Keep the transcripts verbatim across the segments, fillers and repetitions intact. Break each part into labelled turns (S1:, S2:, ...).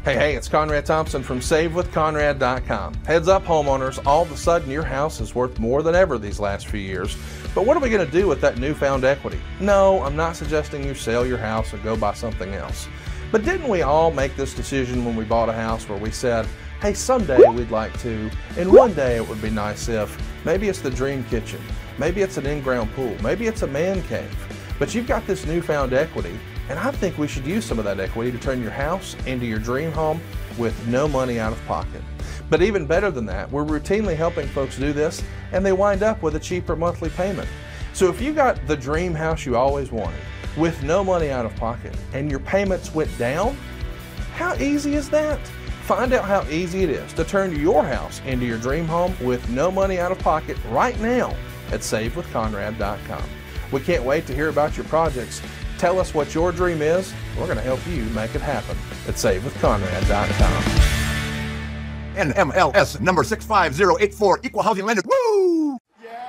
S1: Hey, hey, it's Conrad Thompson from Save With Conrad dot com. Heads up, homeowners, all of a sudden your house is worth more than ever these last few years. But what are we going to do with that newfound equity? No, I'm not suggesting you sell your house and go buy something else. But didn't we all make this decision when we bought a house where we said, hey, someday we'd like to, and one day it would be nice if, maybe it's the dream kitchen, maybe it's an in-ground pool, maybe it's a man cave. But you've got this newfound equity, and I think we should use some of that equity to turn your house into your dream home with no money out of pocket. But even better than that, we're routinely helping folks do this, and they wind up with a cheaper monthly payment. So if you got the dream house you always wanted, with no money out of pocket, and your payments went down, how easy is that? Find out how easy it is to turn your house into your dream home with no money out of pocket right now at Save With Conrad dot com. We can't wait to hear about your projects. Tell us what your dream is. We're going to help you make it happen at Save With Conrad dot com.
S2: N M L S number six five zero eight four, Equal Housing Lender. Woo!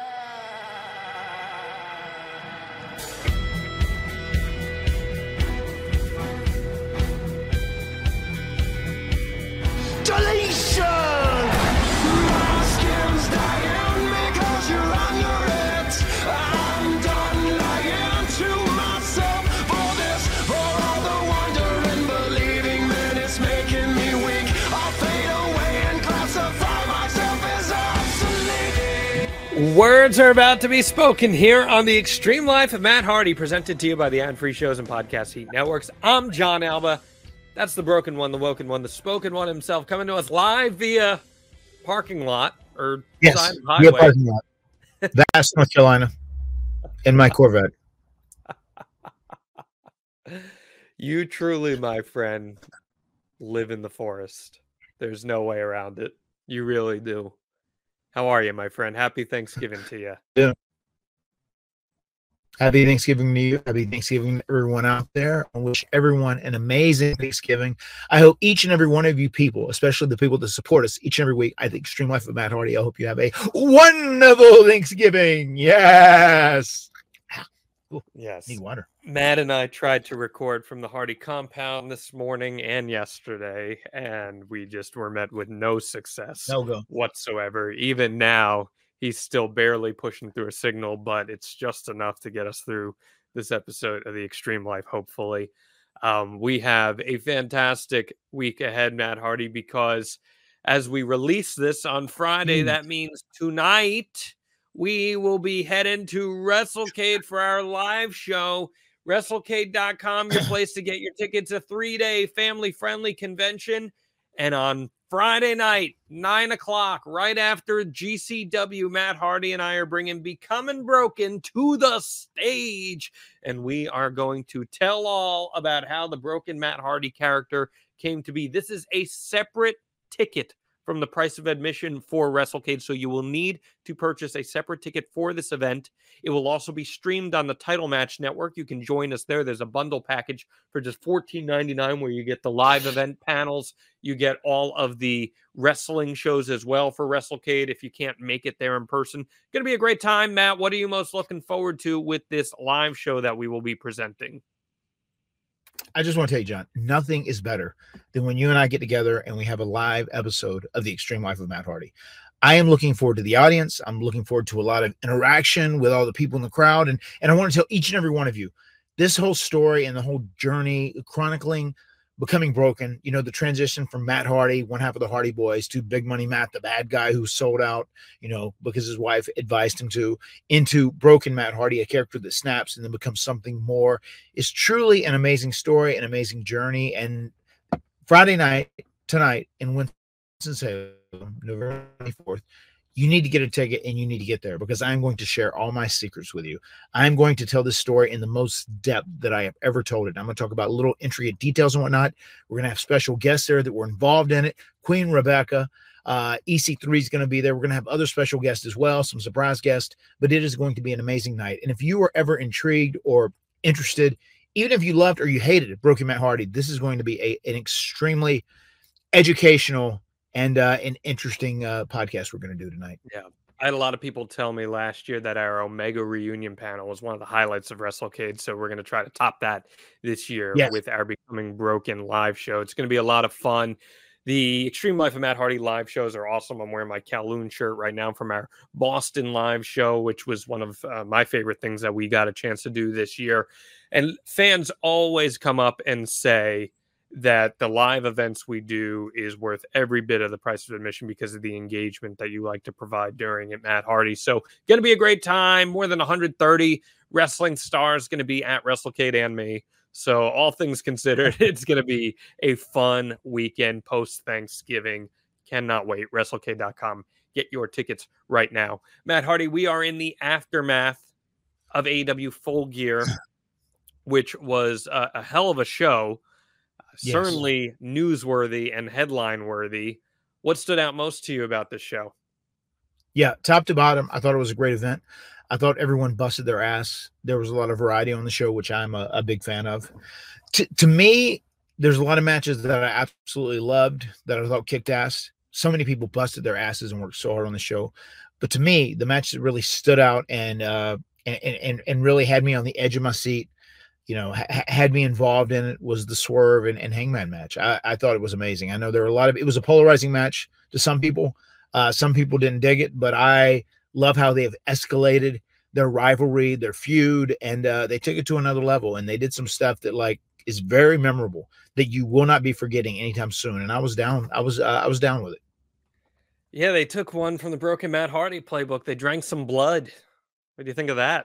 S3: Deletion! My skin's dying because you're under it. I'm done lying to myself for this, for all the wonder and believing that it's making me weak. I'll fade away and classify myself as obsolete.
S4: Words are about to be spoken here on the Extreme Life of Matt Hardy, presented to you by the Ad-Free Shows and Podcast Heat Networks. I'm John Alba. That's the broken one, the woken one, the spoken one himself, coming to us live via parking lot or
S5: yes,
S4: side of
S5: via
S4: highway.
S5: parking lot. That's North Carolina in my Corvette.
S4: You truly, my friend, live in the forest. There's no way around it. You really do. How are you, my friend? Happy Thanksgiving to you.
S5: Yeah. Happy Thanksgiving to you. Happy Thanksgiving to everyone out there. I wish everyone an amazing Thanksgiving. I hope each and every one of you people, especially the people that support us each and every week, I think Extreme Life of Matt Hardy, I hope you have a wonderful Thanksgiving. Yes. Ooh,
S4: Yes.
S5: need water.
S4: Matt and I tried to record from the Hardy compound this morning and yesterday, and we just were met with no success
S5: No go.
S4: whatsoever. Even now, he's still barely pushing through a signal, but it's just enough to get us through this episode of the Extreme Life, hopefully. Um, we have a fantastic week ahead, Matt Hardy, because as we release this on Friday,
S5: Mm.
S4: that means tonight we will be heading to WrestleCade for our live show. WrestleCade dot com, your place to get your tickets, a three-day family-friendly convention. And on Friday night, nine o'clock, right after G C W, Matt Hardy and I are bringing Becoming Broken to the stage. And we are going to tell all about how the broken Matt Hardy character came to be. This is a separate ticket from the price of admission for WrestleCade, so you will need to purchase a separate ticket for this event. It will also be streamed on the Title Match Network. You can join us there. There's a bundle package for just fourteen ninety-nine where you get the live event panels. You get all of the wrestling shows as well for WrestleCade if you can't make it there in person. Going to be a great time. Matt, what are you most looking forward to with this live show that we will be presenting?
S5: I just want to tell you, John, nothing is better than when you and I get together and we have a live episode of the Extreme Life of Matt Hardy. I am looking forward to the audience. I'm looking forward to a lot of interaction with all the people in the crowd. And, and I want to tell each and every one of you this whole story and the whole journey chronicling Becoming Broken, you know, the transition from Matt Hardy, one half of the Hardy Boys, to Big Money Matt, the bad guy who sold out, you know, because his wife advised him to, into Broken Matt Hardy, a character that snaps and then becomes something more, is truly an amazing story, an amazing journey. And Friday night, tonight, in Winston-Salem, November twenty-fourth, you need to get a ticket and you need to get there, because I'm going to share all my secrets with you. I'm going to tell this story in the most depth that I have ever told it. I'm going to talk about little intricate details and whatnot. We're going to have special guests there that were involved in it. Queen Rebecca, uh, E C three is going to be there. We're going to have other special guests as well, some surprise guests, but it is going to be an amazing night. And if you are ever intrigued or interested, even if you loved or you hated it, Broken Matt Hardy, this is going to be a, an extremely educational and uh, an interesting uh, podcast we're going to do tonight.
S4: Yeah. I had a lot of people tell me last year that our Omega reunion panel was one of the highlights of WrestleCade. So we're going to try to top that this year
S5: Yes.
S4: with our Becoming Broken live show. It's going to be a lot of fun. The Extreme Life of Matt Hardy live shows are awesome. I'm wearing my Kowloon shirt right now from our Boston live show, which was one of uh, my favorite things that we got a chance to do this year. And fans always come up and say that the live events we do is worth every bit of the price of admission because of the engagement that you like to provide during it, Matt Hardy. So going to be a great time. More than one hundred thirty wrestling stars going to be at WrestleCade and me. So all things considered, it's going to be a fun weekend post-Thanksgiving. Cannot wait. WrestleCade dot com. Get your tickets right now. Matt Hardy, we are in the aftermath of A E W Full Gear, which was a, a hell of a show.
S5: Yes.
S4: Certainly newsworthy and headline-worthy. What stood out most to you about this show?
S5: Yeah, top to bottom, I thought it was a great event. I thought everyone busted their ass. There was a lot of variety on the show, which I'm a, a big fan of. T- to me, there's a lot of matches that I absolutely loved that I thought kicked ass. So many people busted their asses and worked so hard on the show. But to me, the match that really stood out and uh, and, and and really had me on the edge of my seat, you know, ha- had me involved in it was the Swerve and, and Hangman match. I, I thought it was amazing. I know there were a lot of, it was a polarizing match to some people. Uh, some people didn't dig it, but I love how they have escalated their rivalry, their feud, and uh, they took it to another level. And they did some stuff that like is very memorable that you will not be forgetting anytime soon. And I was down. I was uh, I was down with it.
S4: Yeah, they took one from the Broken Matt Hardy playbook. They drank some blood. What do you think of that?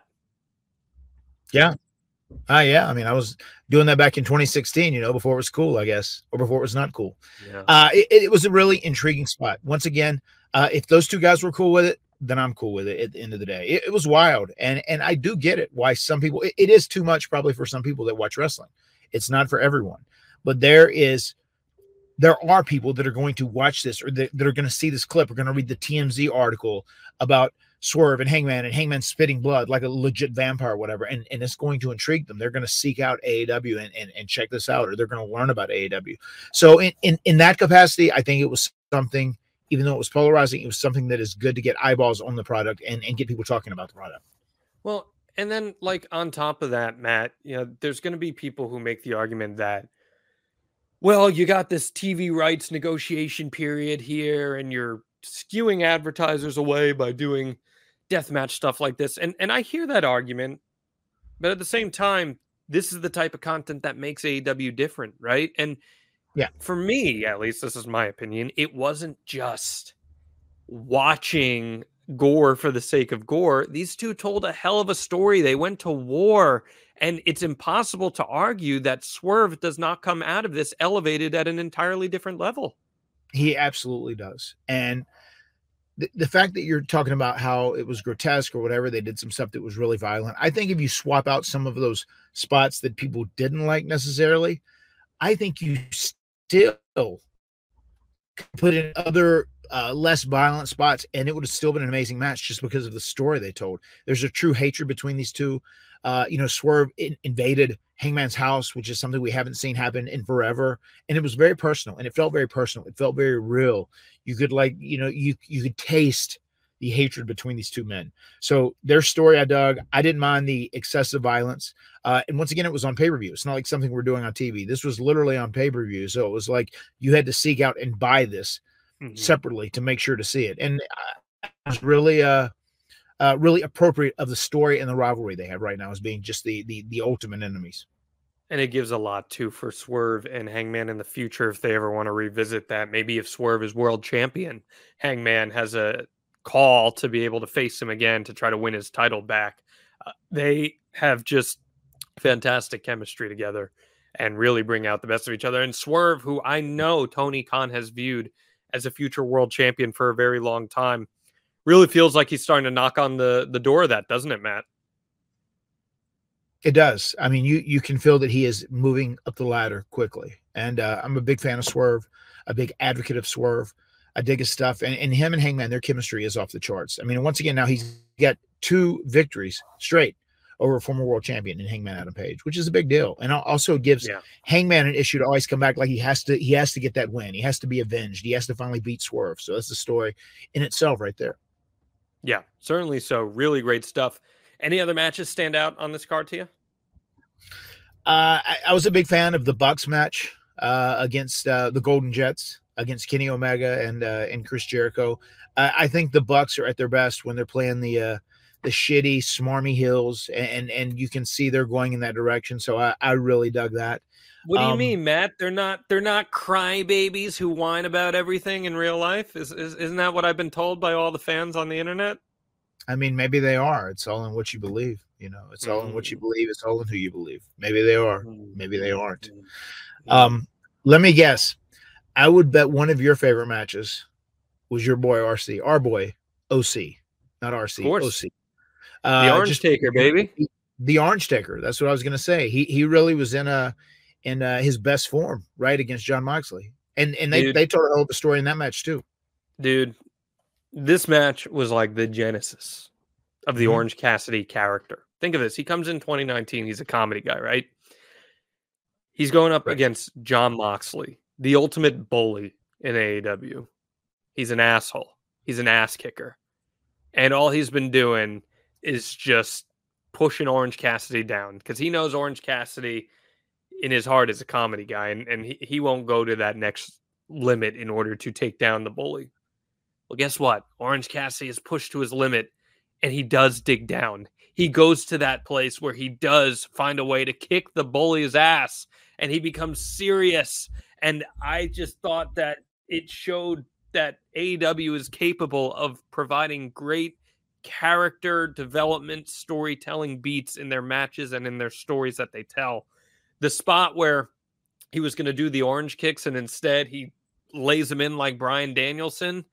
S5: Yeah. Ah, uh, yeah. I mean, I was doing that back in twenty sixteen, you know, before it was cool, I guess, or before it was not cool.
S4: Yeah.
S5: Uh, it, it was a really intriguing spot. Once again, uh, if those two guys were cool with it, then I'm cool with it at the end of the day. It, it was wild. And and I do get it why some people, it, it is too much probably for some people that watch wrestling. It's not for everyone. But there is, there are people that are going to watch this or that, that are going to see this clip, are going to read the T M Z article about Swerve and Hangman and Hangman spitting blood like a legit vampire or whatever. And, and it's going to intrigue them. They're going to seek out A E W and, and, and check this out, or they're going to learn about A E W. So in, in, in that capacity, I think it was something, even though it was polarizing, it was something that is good to get eyeballs on the product and, and get people talking about the product.
S4: Well, and then like on top of that, Matt, you know, there's going to be people who make the argument that, well, you got this T V rights negotiation period here and you're skewing advertisers away by doing deathmatch stuff like this. And and I hear that argument, but at the same time, this is the type of content that makes A E W different, right? And
S5: yeah,
S4: for me, at least, this is my opinion, it wasn't just watching gore for the sake of gore. These two told a hell of a story. They went to war, and it's impossible to argue that Swerve does not come out of this elevated at an entirely different level.
S5: He absolutely does. And the, the fact that you're talking about how it was grotesque or whatever, they did some stuff that was really violent. I think if you swap out some of those spots that people didn't like necessarily, I think you still put in other uh, less violent spots, and it would have still been an amazing match just because of the story they told. There's a true hatred between these two. Uh, you know, Swerve in, invaded Hangman's house, which is something we haven't seen happen in forever. And it was very personal, and it felt very personal. It felt very real. You could like, you know, you, you could taste the hatred between these two men. So their story I dug. I didn't mind the excessive violence. Uh, and once again, it was on pay-per-view. It's not like something we're doing on T V. This was literally on pay-per-view. So it was like you had to seek out and buy this mm-hmm. separately to make sure to see it. And uh, it was really, uh, uh, really appropriate of the story and the rivalry they have right now as being just the, the, the ultimate enemies.
S4: And it gives a lot too for Swerve and Hangman in the future if they ever want to revisit that. Maybe if Swerve is world champion, Hangman has a call to be able to face him again to try to win his title back. Uh, they have just fantastic chemistry together and really bring out the best of each other. And Swerve, who I know Tony Khan has viewed as a future world champion for a very long time, really feels like he's starting to knock on the, the door of that, doesn't it, Matt?
S5: It does. I mean, you you can feel that he is moving up the ladder quickly. And uh, I'm a big fan of Swerve, a big advocate of Swerve. I dig his stuff. And, and him and Hangman, their chemistry is off the charts. I mean, once again, now he's got two victories straight over a former world champion in Hangman Adam Page, which is a big deal. And also gives yeah. Hangman an issue to always come back. Like he has to, he has to get that win. He has to be avenged. He has to finally beat Swerve. So that's the story in itself right there.
S4: Yeah, certainly so. Really great stuff. Any other matches stand out on this card to you?
S5: Uh, I, I was a big fan of the Bucks match uh, against uh, the Golden Jets, against Kenny Omega and uh, and Chris Jericho. Uh, I think the Bucks are at their best when they're playing the uh, the shitty, smarmy heels, and and you can see they're going in that direction. So I, I really dug that.
S4: What do you
S5: Um,
S4: mean, Matt? They're not they're not crybabies who whine about everything in real life. Is, is isn't that what I've been told by all the fans on the internet?
S5: I mean, maybe they are. It's all in what you believe. You know, it's all in what you
S4: Mm.
S5: believe. It's all in who you believe. Maybe they are.
S4: Mm.
S5: Maybe they aren't.
S4: Mm.
S5: Um, let me guess. I would bet one of your favorite matches was your boy R C, our boy O C, not R C,
S4: Of course.
S5: O C.
S4: The
S5: Uh,
S4: Orange
S5: just
S4: Taker, baby.
S5: the Orange Taker. That's what I was going to say. He he really was in a in uh, his best form, right, against John Moxley, and and they
S4: Dude.
S5: they told a hell of a story in that match too.
S4: Dude, this match was like the genesis of the
S5: Mhm.
S4: Orange Cassidy character. Think of this. He comes in twenty nineteen. He's a comedy guy, right? He's going up
S5: Right.
S4: against John Moxley, the ultimate bully in A E W. He's an asshole. He's an ass kicker. And all he's been doing is just pushing Orange Cassidy down because he knows Orange Cassidy in his heart is a comedy guy, and, and he, he won't go to that next limit in order to take down the bully. Well, guess what? Orange Cassidy is pushed to his limit, and he does dig down. He goes to that place where he does find a way to kick the bully's ass, and he becomes serious. And I just thought that it showed that A E W is capable of providing great character development, storytelling beats in their matches and in their stories that they tell. The spot where he was going to do the orange kicks and instead he lays him in like Bryan Danielson,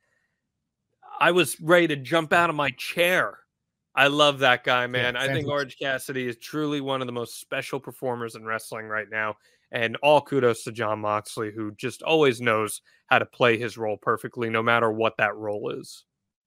S4: I was ready to jump out of my chair. I love that guy, man. I think
S5: fantastic.
S4: Orange Cassidy is truly one of the most special performers in wrestling right now. And all kudos to John Moxley, who just always knows how to play his role perfectly, no matter what that role is.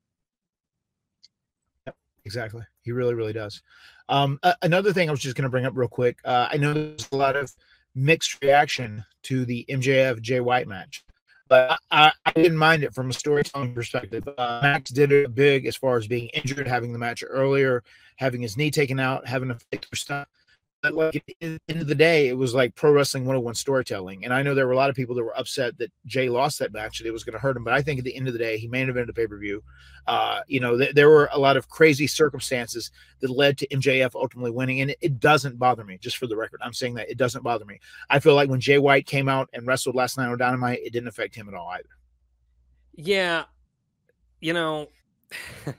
S5: Exactly. He really, really does. Um, a- another thing I was just going to bring up real quick. Uh, I know there's a lot of mixed reaction to the M J F Jay White match, but I, I, I didn't mind it from a storytelling perspective. Uh, Max did it big as far as being injured, having the match earlier, having his knee taken out, having a fix or stuff. But like at the end of the day, it was like pro wrestling one oh one storytelling. And I know there were a lot of people that were upset that Jay lost that match, that it was going to hurt him. But I think at the end of the day, he main evented the pay per view. Uh, you know, th- there were a lot of crazy circumstances that led to M J F ultimately winning. And it, it doesn't bother me, just for the record. I'm saying that it doesn't bother me. I feel like when Jay White came out and wrestled last night on Dynamite, it didn't affect him at all either.
S4: Yeah. You know, the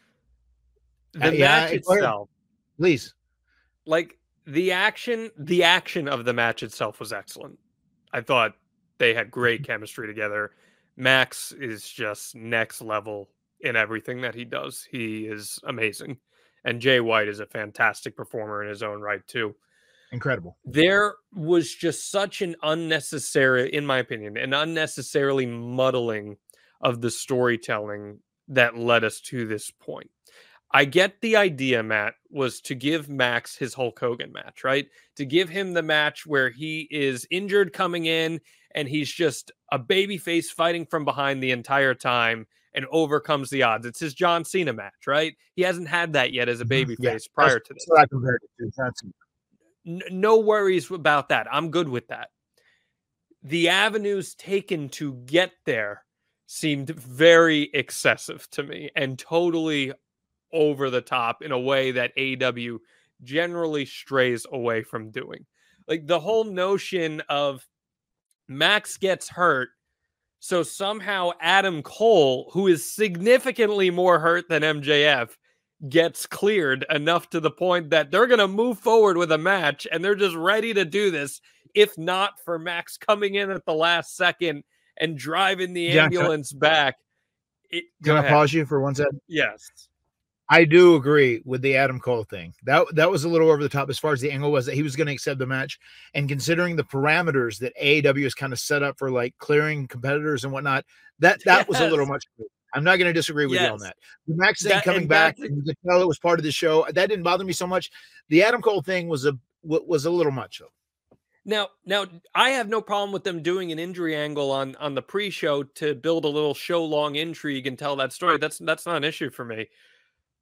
S5: Uh, yeah,
S4: match
S5: go ahead.
S4: itself,
S5: Please.
S4: like the action, the action of the match itself was excellent. I thought they had great chemistry together. Max is just next level in everything that he does. He is amazing. And Jay White is a fantastic performer in his own right, too.
S5: Incredible.
S4: There was just such an unnecessary, in my opinion, an unnecessarily muddling of the storytelling that led us to this point. I get the idea, Matt, was to give Max his Hulk Hogan match, right? To give him the match where he is injured coming in and he's just a babyface fighting from behind the entire time and overcomes the odds. It's his John Cena match, right? He hasn't had that yet as a babyface
S5: Yeah,
S4: prior
S5: that's,
S4: to this.
S5: that's what I compared it to. That's,
S4: N- no worries about that. I'm good with that. The avenues taken to get there seemed very excessive to me and totally over the top in a way that A E W generally strays away from doing. Like the whole notion of Max gets hurt, so somehow Adam Cole, who is significantly more hurt than M J F, gets cleared enough to the point that they're going to move forward with a match and they're just ready to do this, if not for Max coming in at the last second and driving the
S5: Yeah, can I-
S4: ambulance back. It,
S5: Can
S4: go
S5: I
S4: ahead.
S5: pause you for one second?
S4: Yes.
S5: I do agree with the Adam Cole thing. That that was a little over the top as far as the angle was that he was going to accept the match. And considering the parameters that A E W has kind of set up for like clearing competitors and whatnot, that that was a little
S4: Yes.
S5: much. I'm not going to disagree with you on
S4: Yes.
S5: that. The Max thing
S4: That-
S5: coming
S4: and
S5: back,
S4: that's-
S5: and you could tell it was part of the show. That didn't bother me so much. The Adam Cole thing was a was a little much. Though.
S4: Now, now I have no problem with them doing an injury angle on on the pre-show to build a little show-long intrigue and tell that story. That's that's not an issue for me.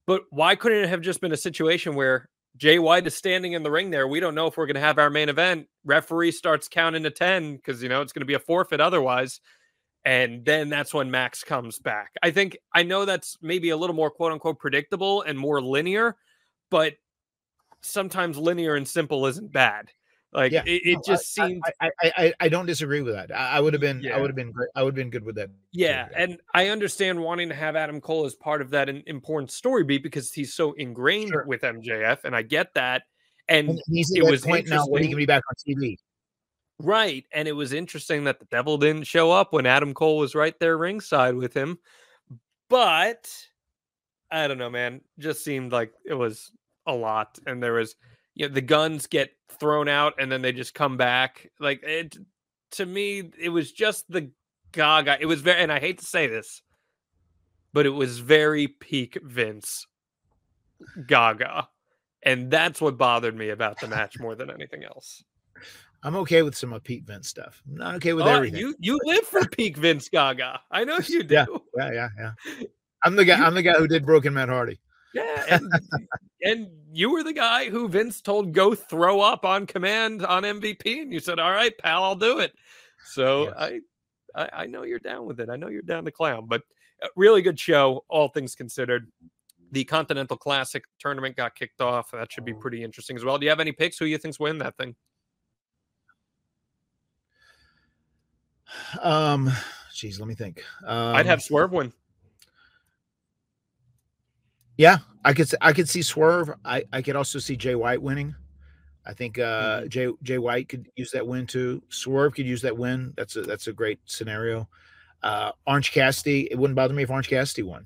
S4: But why couldn't it have just been a situation where Jay White is standing in the ring there? We don't know if we're going to have our main event. Referee starts counting to ten because, you know, it's going to be a forfeit otherwise. And then that's when Max comes back. I think, I know that's maybe a little more quote unquote predictable and more linear, but sometimes linear and simple isn't bad. Like
S5: Yeah,
S4: it, it
S5: no,
S4: just
S5: I,
S4: seemed,
S5: I, I, I, I don't disagree with that. I, I would have been, I
S4: Yeah.
S5: would have been, great. I would have been good with that.
S4: yeah. And I understand wanting to have Adam Cole as part of that in, important story beat because he's so ingrained
S5: Sure.
S4: with M J F, and I get that. And
S5: And he's
S4: it
S5: at that
S4: was
S5: point now where he can
S4: interesting,
S5: be back on T V.
S4: right? And it was interesting that the devil didn't show up when Adam Cole was right there ringside with him. But I don't know, man. Just seemed like it was a lot, and there was, you know, the guns get thrown out and then they just come back. Like it, to me, it was just the Gaga. It was very, and I hate to say this, but it was very peak Vince Gaga, and that's what bothered me about the match more than anything else.
S5: I'm okay with some of Pete Vince stuff. I'm not okay with
S4: Oh,
S5: everything.
S4: you you live for peak Vince Gaga. I know you do.
S5: Yeah. Yeah, yeah, yeah. I'm the guy. I'm the guy who did Broken Matt Hardy.
S4: Yeah, and, and you were the guy who Vince told go throw up on command on M V P, and you said, "All right, pal, I'll do it." So
S5: Yes.
S4: I, I, I know you're down with it. I know you're down to clown, but a really good show, all things considered. The Continental Classic tournament got kicked off. That should be pretty interesting as well. Do you have any picks? Who you think's win that thing?
S5: Um, geez, let me think. Um,
S4: I'd have Swerve win.
S5: Yeah, I could. s- I could see Swerve. I, I could also see Jay White winning. I think uh,
S4: Mhm.
S5: Jay Jay White could use that win too. Swerve could use that win. That's a that's a great scenario. Uh, Orange Cassidy. It wouldn't bother me if Orange Cassidy won.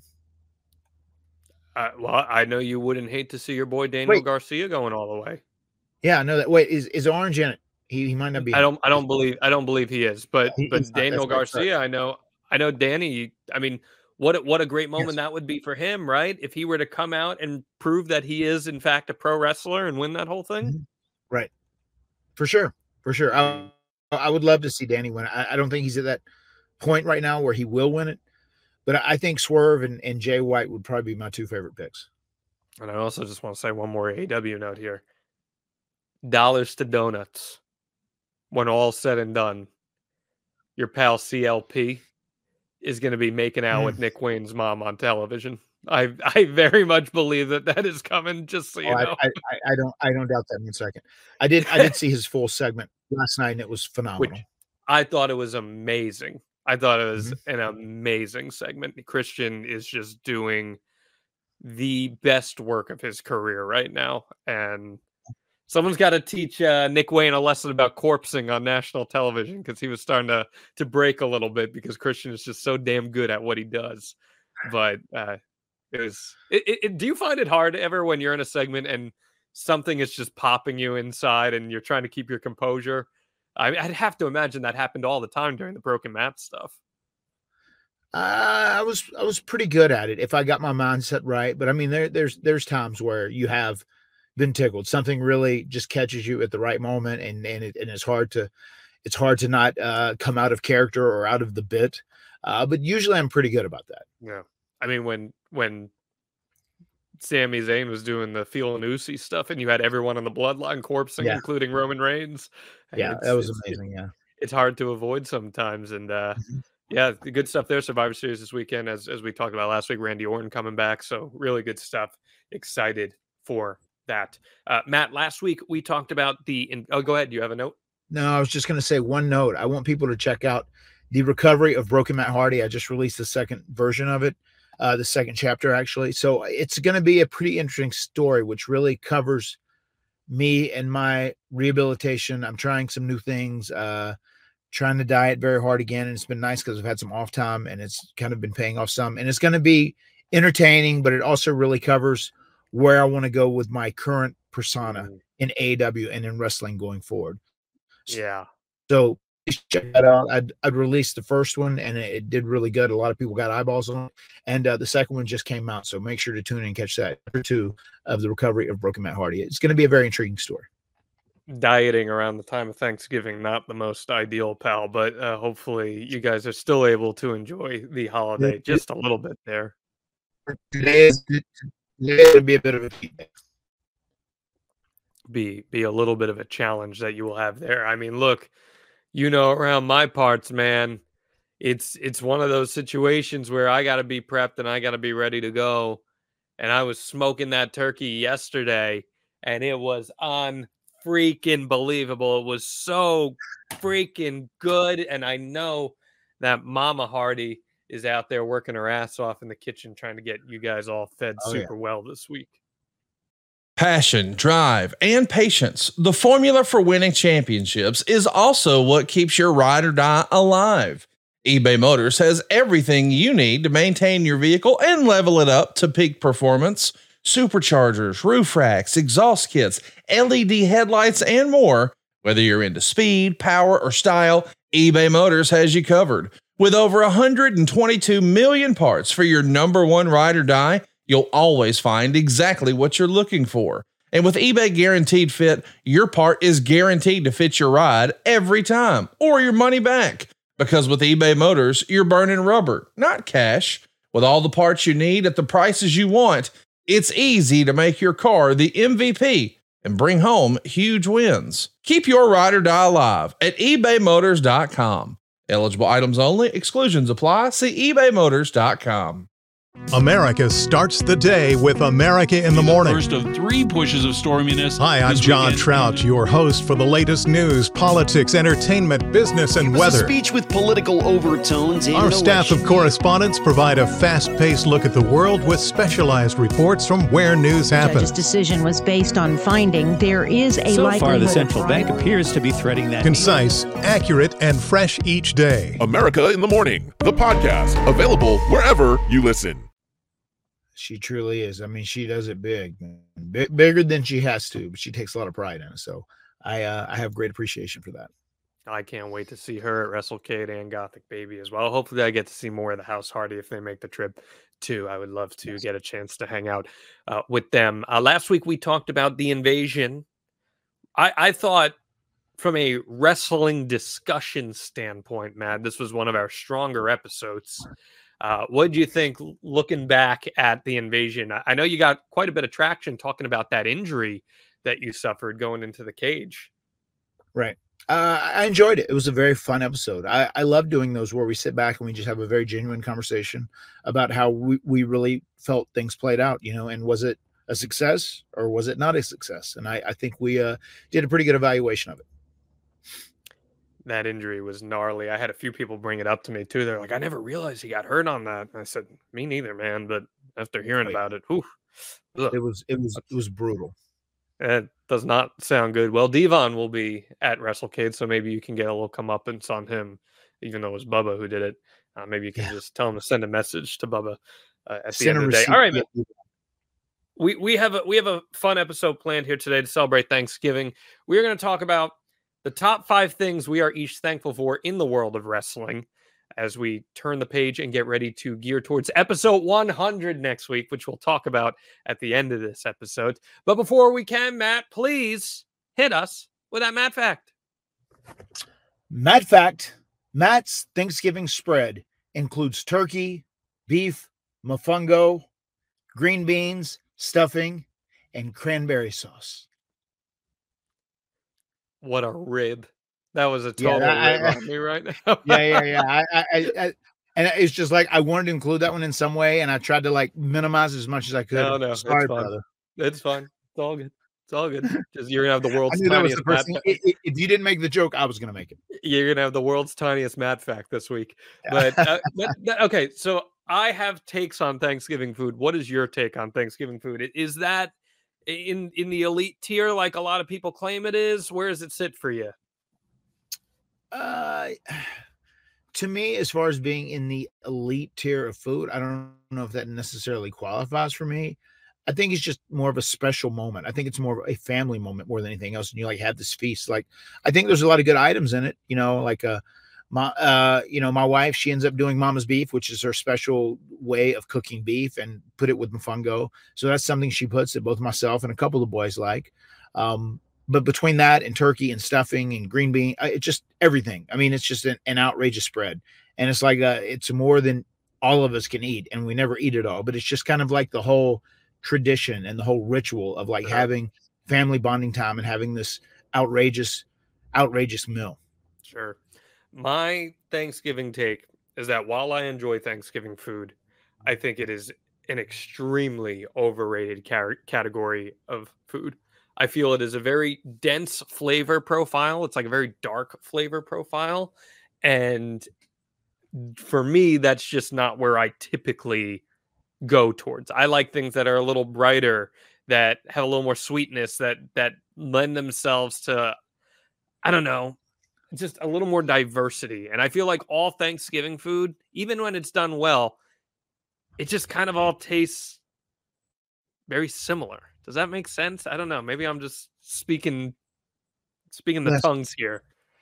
S4: Uh, well, I know you wouldn't hate to see your boy Daniel
S5: Wait.
S4: Garcia going all the way.
S5: Yeah, I know that. Wait, is is Orange in it? He he might not be.
S4: I
S5: in it.
S4: don't I don't believe I don't believe he is, but
S5: He-
S4: but
S5: he's not.
S4: Daniel
S5: That's right, sorry.
S4: Garcia, I know I know Danny. I mean, what a- what a great moment that would be for him, right? If he were to come out and prove that he is in fact a pro wrestler and win that whole thing.
S5: Mhm. Right. For sure. For sure. I, I would love to see Danny win. I, I don't think he's at that point right now where he will win it, but I I think Swerve and, and Jay White would probably be my two favorite picks.
S4: And I also just want to say one more A E W note here. Dollars to donuts. When all's said and done, your pal C L P is going to be making out
S5: Mm.
S4: with Nick Wayne's mom on television. I I very much believe that that is coming. Just so you
S5: Oh, I,
S4: know,
S5: I, I- I don't I don't doubt that in a second. I did I did see his full segment last night and it was phenomenal.
S4: I thought it was amazing. I thought it was
S5: Mhm.
S4: an amazing segment. Christian is just doing the best work of his career right now, and someone's got to teach uh, Nick Wayne a lesson about corpsing on national television because he was starting to to break a little bit because Christian is just so damn good at what he does. But uh, it was. It, it, it- do you find it hard ever when you're in a segment and something is just popping you inside and you're trying to keep your composure? I, I'd have to imagine that happened all the time during the Broken Matt stuff.
S5: Uh, I was I was pretty good at it if I got my mindset right. But I mean, there there's there's times where you have been tickled. Something really just catches you at the right moment, and and it, and it's hard to it's hard to not uh, come out of character or out of the bit. Uh, but usually, I'm pretty good about that.
S4: Yeah, I mean when when Sami Zayn was doing the Feel Usi stuff, and you had everyone on the Bloodline corpsing,
S5: Yeah.
S4: including Roman Reigns.
S5: Yeah,
S4: It's-
S5: that was
S4: it's-
S5: amazing. Yeah.
S4: It's hard to avoid sometimes, and uh,
S5: Mhm.
S4: yeah, the good stuff there. Survivor Series this weekend, as as we talked about last week. Randy Orton coming back, so really good stuff. Excited for that. Uh, Matt, last week we talked about the. In, oh, go ahead. Do you have a note?
S5: No, I was just going to say one note. I want people to check out the recovery of Broken Matt Hardy. I just released the second version of it, uh, the second chapter, actually. So it's going to be a pretty interesting story, which really covers me and my rehabilitation. I'm trying some new things, uh, trying to diet very hard again. And it's been nice because I've had some off time and it's kind of been paying off some. And it's going to be entertaining, but it also really covers where I want to go with my current persona
S4: Mm,
S5: in A E W and in wrestling going forward.
S4: yeah.
S5: So please check that out. I'd, I'd released the first one and it, it did really good. A lot of people got eyeballs on it. And uh, the second one just came out. So make sure to tune in and catch that. Chapter two of the recovery of Broken Matt Hardy. It's going to be a very intriguing story.
S4: Dieting around the time of Thanksgiving, not the most ideal, pal, but uh, hopefully you guys are still able to enjoy the holiday
S5: it-
S4: just a little bit there.
S5: Today is It'll be a bit of a cheat day.
S4: Be be a little bit of a challenge that you will have there. I mean, look, you know, around my parts, man, it's it's one of those situations where I got to be prepped and I got to be ready to go. And I was smoking that turkey yesterday, and it was on freaking believable. It was so freaking good, and I know that Mama Hardy is out there working her ass off in the kitchen trying to get you guys all fed
S5: Oh,
S4: super well this week.
S1: Passion, drive, and patience. The formula for winning championships is also what keeps your ride or die alive. eBay Motors has everything you need to maintain your vehicle and level it up to peak performance. Superchargers, roof racks, exhaust kits, L E D headlights, and more. Whether you're into speed, power, or style, eBay Motors has you covered. With over one hundred twenty-two million parts for your number one ride or die, you'll always find exactly what you're looking for. And with eBay Guaranteed Fit, your part is guaranteed to fit your ride every time, or your money back. Because with eBay Motors, you're burning rubber, not cash. With all the parts you need at the prices you want, it's easy to make your car the M V P and bring home huge wins. Keep your ride or die alive at ebay motors dot com. Eligible items only. Exclusions apply. See ebay motors dot com.
S6: America starts the day with America in the Morning.
S7: First of three pushes of storminess.
S6: Hi, I'm
S7: this
S6: John
S7: weekend.
S6: Trout, your host for the latest news, politics, entertainment, business, and
S8: It was
S6: weather.
S8: a speech with political overtones and
S6: Our staff of
S8: election.
S6: correspondents provide a fast-paced look at the world with specialized reports from where news
S9: The judge's
S6: happens.
S9: decision was based on finding there is a
S10: So
S9: likelihood
S10: far, the
S9: of
S10: central
S9: fraud.
S10: bank appears to be threading that.
S6: Concise, accurate, and fresh each day.
S11: America in the Morning, the podcast, available wherever you listen.
S5: She truly is. I mean, she does it big, B- bigger than she has to, but she takes a lot of pride in it. So I, uh, I have great appreciation for that.
S4: I can't wait to see her at WrestleCade and Gothic Baby as well. Hopefully, I get to see more of the House Hardy if they make the trip too. I would love to
S5: Yes.
S4: get a chance to hang out uh, with them. Uh, last week, we talked about the invasion. I, I thought, from a wrestling discussion standpoint, Matt, this was one of our stronger episodes. Uh, what do you think l- looking back at the invasion? I I know you got quite a bit of traction talking about that injury that you suffered going into the cage.
S5: Right. Uh, I enjoyed it. It was a very fun episode. I, I love doing those where we sit back and we just have a very genuine conversation about how we, we really felt things played out, you know, and was it a success or was it not a success? And I, I think we uh, did a pretty good evaluation of it.
S4: That injury was gnarly. I had a few people bring it up to me too. They're like, I never realized he got hurt on that. And I said, me neither, man. But after hearing
S5: Right.
S4: about it, whew, ugh,
S5: It was it was it was brutal.
S4: it does not sound good. Well, Devon will be at WrestleCade, so maybe you can get a little comeuppance on him, even though it was Bubba who did it. Uh, maybe you can
S5: Yeah.
S4: just tell him to send a message to Bubba uh, at the
S5: Send
S4: end
S5: a
S4: of the day.
S5: receipt.
S4: All right, man. we we have a we have a fun episode planned here today to celebrate Thanksgiving. We are going to talk about the top five things we are each thankful for in the world of wrestling as we turn the page and get ready to gear towards episode one hundred next week, which we'll talk about at the end of this episode. But before we can, Matt, please hit us with that Matt fact.
S5: Matt fact, Matt's Thanksgiving spread includes turkey, beef, mofongo, green beans, stuffing, and cranberry sauce.
S4: What a rib. That was a
S5: Yeah,
S4: total
S5: I-
S4: rib
S5: I-
S4: on me right now.
S5: Yeah, yeah, yeah. I, I, I, I, and it's just like I wanted to include that one in some way, and I tried to like minimize as much as I could.
S4: No, no, it's
S5: Sorry,
S4: fine.
S5: brother.
S4: It's fine. It's all good. It's all good. Just you're gonna have the
S5: I
S4: world's
S5: knew that was
S4: tiniest
S5: the
S4: Matt
S5: first thing.
S4: fact.
S5: I- I- If you didn't make the joke, I was gonna make it.
S4: You're gonna have the world's tiniest Matt fact this week. But uh, that- that- okay, so I have takes on Thanksgiving food. What is your take on Thanksgiving food? I- Is that in in the elite tier, like a lot of people claim it is? Where does it sit for you?
S5: Uh, to me, as far as being in the elite tier of food, I don't know if that necessarily qualifies for me. I think it's just more of a special moment. I think it's more of a family moment more than anything else. And you like have this feast. Like, I think there's a lot of good items in it. You know, like uh, my uh, you know, my wife, she ends up doing Mama's beef, which is her special way of cooking beef, and put it with mofongo. So that's something she puts that both myself and a couple of the boys like. Um, but between that and turkey and stuffing and green bean, I- it's just everything. I mean, it's just an, an outrageous spread, and it's like uh, it's more than all of us can eat, and we never eat it all. But it's just kind of like the whole tradition and the whole ritual of like
S4: Uh-huh.
S5: having family bonding time and having this outrageous, outrageous meal.
S4: Sure. My Thanksgiving take is that while I enjoy Thanksgiving food, I think it is an extremely overrated car- category of food. I feel it is a very dense flavor profile. It's like a very dark flavor profile. And for me, that's just not where I typically go towards. I like things that are a little brighter, that have a little more sweetness, that that lend themselves to, I don't know, just a little more diversity. And I feel like all Thanksgiving food, even when it's done well, it just kind of all tastes very similar. Does that make sense? I don't know. Maybe I'm just speaking speaking the
S5: Yes.
S4: tongues here.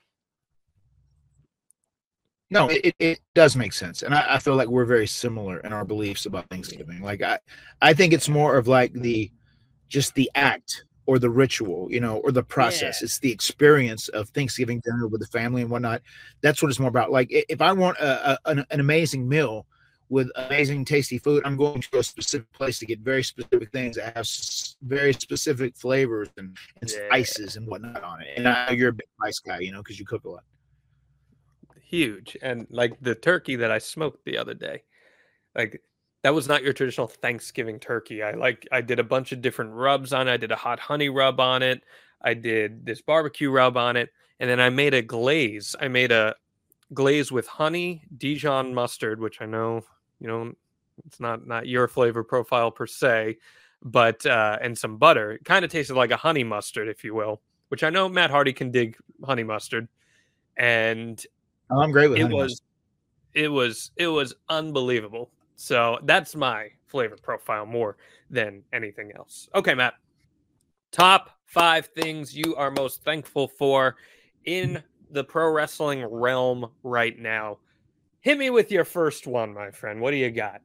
S5: No, it, it, it does make sense. And I, I feel like we're very similar in our beliefs about Thanksgiving. Like I, I think it's more of like the just the act or the ritual, you know, or the process.
S4: Yeah.
S5: It's the experience of Thanksgiving dinner with the family and whatnot. That's what it's more about. Like i- if I want a, a, an, an amazing meal with amazing, tasty food, I'm going to a specific place to get very specific things that have s- very specific flavors and, and
S4: Yeah.
S5: spices and whatnot on it. And I know you're a big spice guy, you know, because you cook a lot.
S4: Huge. And like the turkey that I smoked the other day, like that was not your traditional Thanksgiving turkey. I like I did a bunch of different rubs on it. I did a hot honey rub on it. I did this barbecue rub on it, and then I made a glaze. I made a glaze with honey, Dijon mustard, which I know, you know, it's not not your flavor profile per se, but uh and some butter. It kind of tasted like a honey mustard, if you will, which I know Matt Hardy can dig honey mustard. And
S5: Oh, I'm great with
S4: it
S5: honey
S4: was
S5: mustard.
S4: it was it was unbelievable. So that's my flavor profile more than anything else. Okay, Matt. Top five things you are most thankful for in the pro wrestling realm right now. Hit me with your first one, my friend. What do you got?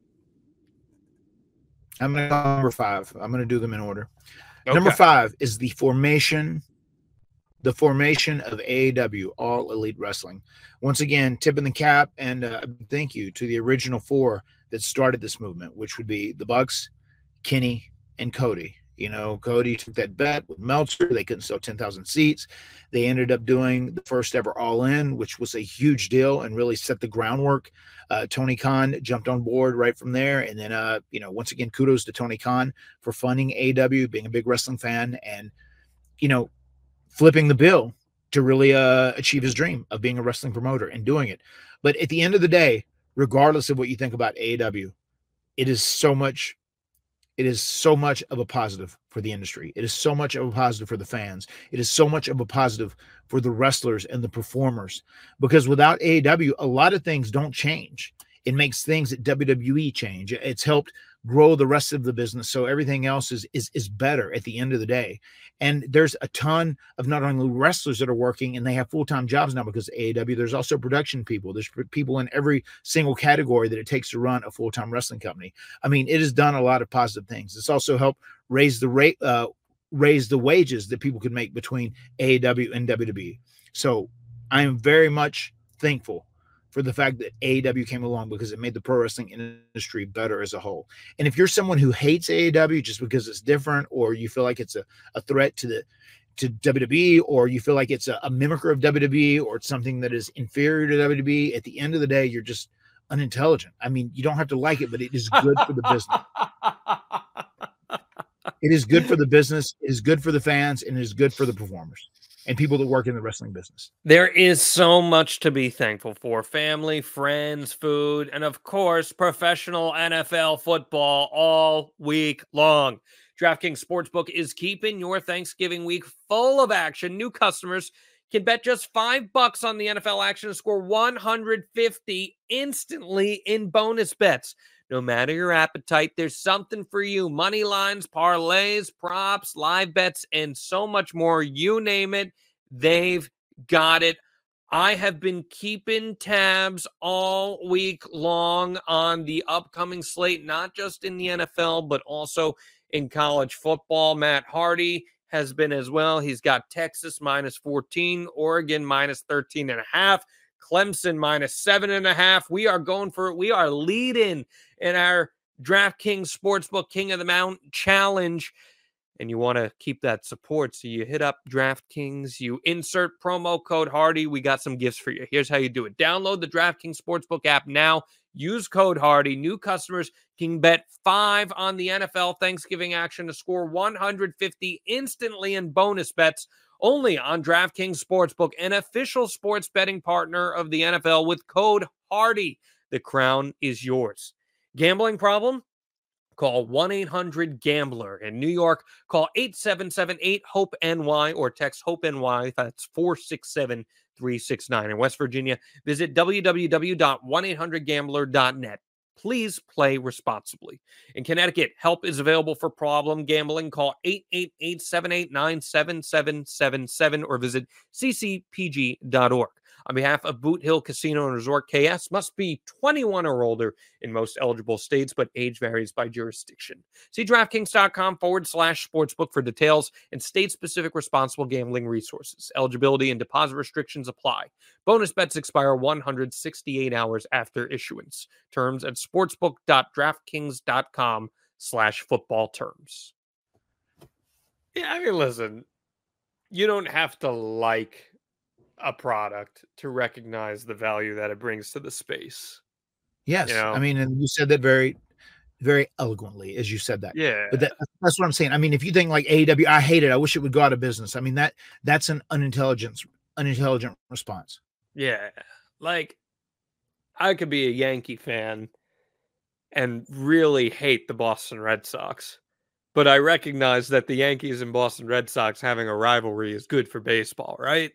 S5: I'm going to go number five. I'm going to do them in order. Number
S4: Okay.
S5: five is the formation, the formation of A E W, All Elite Wrestling. Once again, tipping the cap and uh, thank you to the original four that started this movement, which would be the Bucks, Kenny, and Cody. You know, Cody took that bet with Meltzer. They couldn't sell ten thousand seats. They ended up doing the first ever All In, which was a huge deal and really set the groundwork. Uh, Tony Khan jumped on board right from there. And then, uh, you know, once again, kudos to Tony Khan for funding A E W, being a big wrestling fan, and, you know, flipping the bill to really uh, achieve his dream of being a wrestling promoter and doing it. But at the end of the day, regardless of what you think about A E W, it is so much it is so much of a positive for the industry. It is so much of a positive for the fans. It is so much of a positive for the wrestlers and the performers, because without A E W, a lot of things don't change. It makes things at W W E change. It's helped grow the rest of the business, so everything else is is is better at the end of the day. And there's a ton of not only wrestlers that are working and they have full-time jobs now because of A E W. There's also production people. There's people in every single category that it takes to run a full-time wrestling company. I mean, it has done a lot of positive things. It's also helped raise the rate, uh, raise the wages that people can make between A E W and W W E. So I am very much thankful for the fact that A E W came along, because it made the pro wrestling industry better as a whole. And if you're someone who hates A E W just because it's different, or you feel like it's a, a threat to the to W W E, or you feel like it's a, a mimicker of W W E, or it's something that is inferior to W W E, at the end of the day, you're just unintelligent. I mean, you don't have to like it, but it is good for the business. It is good for the business. It is good for the fans, and it is good for the performers and people that work in the wrestling business.
S4: There is so much to be thankful for. Family, friends, food, and of course, professional N F L football all week long. DraftKings Sportsbook is keeping your Thanksgiving week full of action. New customers can bet just five bucks on the N F L action and score one hundred fifty instantly in bonus bets. No matter your appetite, there's something for you. Money lines, parlays, props, live bets, and so much more. You name it, they've got it. I have been keeping tabs all week long on the upcoming slate, not just in the N F L, but also in college football. Matt Hardy has been as well. He's got Texas minus fourteen, Oregon minus thirteen and a half, Clemson minus seven and a half. We are going for it. We are leading in our DraftKings Sportsbook King of the Mountain Challenge. And you want to keep that support. So you hit up DraftKings, you insert promo code Hardy. We got some gifts for you. Here's how you do it. Download the DraftKings Sportsbook app now. Use code Hardy. New customers can bet five on the N F L Thanksgiving action to score one hundred fifty instantly in bonus bets only on DraftKings Sportsbook, an official sports betting partner of the N F L with code Hardy. The crown is yours. Gambling problem? Call one eight hundred gambler. In New York, call eight seven seven eight hope N Y or text HOPE-NY. That's four six seven three six nine. In West Virginia, visit w w w dot one eight hundred gambler dot net. Please play responsibly. In Connecticut, help is available for problem gambling. Call eight eight eight, seven eight nine, seven seven seven seven or visit c c p g dot org. On behalf of Boot Hill Casino and Resort, K S must be twenty-one or older in most eligible states, but age varies by jurisdiction. See DraftKings.com forward slash sportsbook for details and state-specific responsible gambling resources. Eligibility and deposit restrictions apply. Bonus bets expire one hundred sixty-eight hours after issuance. Terms at sportsbook.draftkings.com slash football terms. Yeah, I mean, listen, you don't have to like a product to recognize the value that it brings to the space.
S5: Yes.
S4: You know?
S5: I mean, and you said that very, very eloquently as you said that.
S4: Yeah.
S5: But that, that's what I'm saying. I mean, if you think like A E W, I hate it. I wish it would go out of business. I mean, that that's an unintelligent, unintelligent response.
S4: Yeah. Like, I could be a Yankee fan and really hate the Boston Red Sox, but I recognize that the Yankees and Boston Red Sox having a rivalry is good for baseball, right?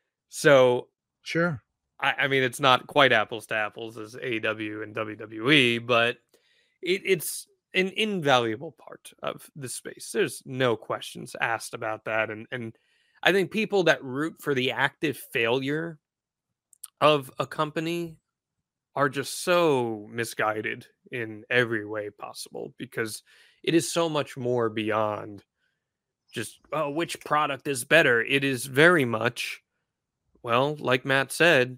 S4: So,
S5: sure.
S4: I, I mean, it's not quite apples to apples as A E W and W W E, but it, it's an invaluable part of the space. There's no questions asked about that. And, and I think people that root for the active failure of a company are just so misguided in every way possible, because it is so much more beyond just, oh, which product is better. It is very much, well, like Matt said,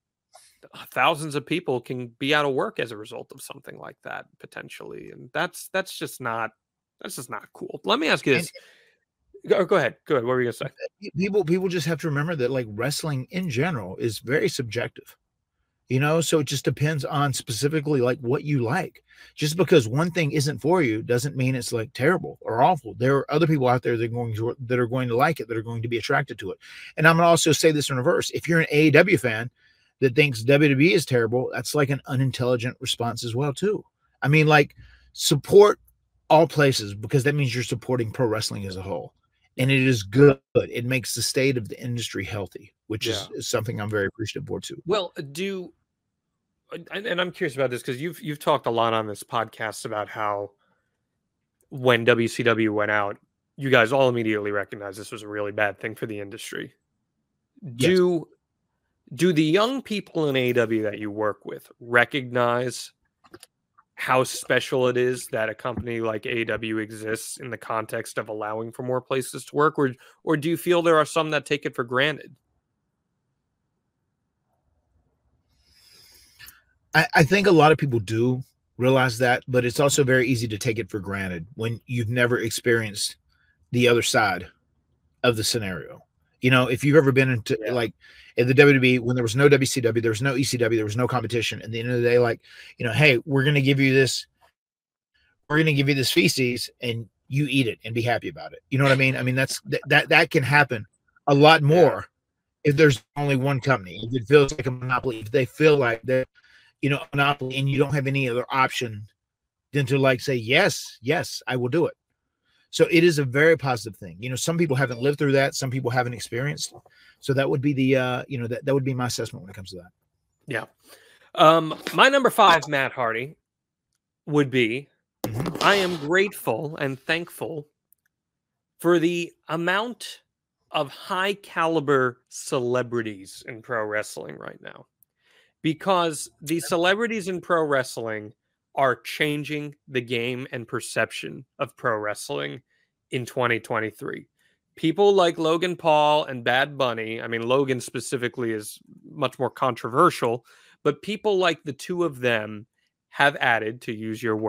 S4: thousands of people can be out of work as a result of something like that potentially, and that's that's just not that's just not cool. Let me ask you this. Go, go ahead. Go ahead. What were you gonna say?
S5: People people just have to remember that like wrestling in general is very subjective. You know, so it just depends on specifically like what you like. Just because one thing isn't for you doesn't mean it's like terrible or awful. There are other people out there that are going to that are going to like it, that are going to be attracted to it. And I'm gonna also say this in reverse. If you're an A E W fan that thinks W W E is terrible, that's like an unintelligent response as well, too. I mean, like, support all places, because that means you're supporting pro wrestling as a whole. And it is good. It makes the state of the industry healthy, which
S4: Yeah.
S5: is, is something I'm very appreciative for too.
S4: Well, do and and I'm curious about this because you've you've talked a lot on this podcast about how when W C W went out, you guys all immediately recognized this was a really bad thing for the industry. Do do the young people in A E W that you work with recognize how special it is that a company like A E W exists in the context of allowing for more places to work, or or do you feel there are some that take it for granted?
S5: I, I think a lot of people do realize that, but it's also very easy to take it for granted when you've never experienced the other side of the scenario. You know, if you've ever been into yeah. like in the W W E, when there was no W C W, there was no E C W, there was no competition. At the end of the day, like, you know, hey, we're going to give you this, we're going to give you this feces and you eat it and be happy about it. You know what I mean? I mean, that's that, that, that can happen a lot more yeah. if there's only one company. If it feels like a monopoly, if they feel like they're, you know, a monopoly and you don't have any other option than to like say, yes, yes, I will do it. So it is a very positive thing. You know, some people haven't lived through that. Some people haven't experienced. So that would be the, uh, you know, that, that would be my assessment when it comes to that.
S4: Yeah. Um, my number five, Matt Hardy, would be, mm-hmm. I am grateful and thankful for the amount of high caliber celebrities in pro wrestling right now, because the celebrities in pro wrestling are changing the game and perception of pro wrestling in twenty twenty-three. People like Logan Paul and Bad Bunny, I mean, Logan specifically is much more controversial, but people like the two of them have added, to use your word,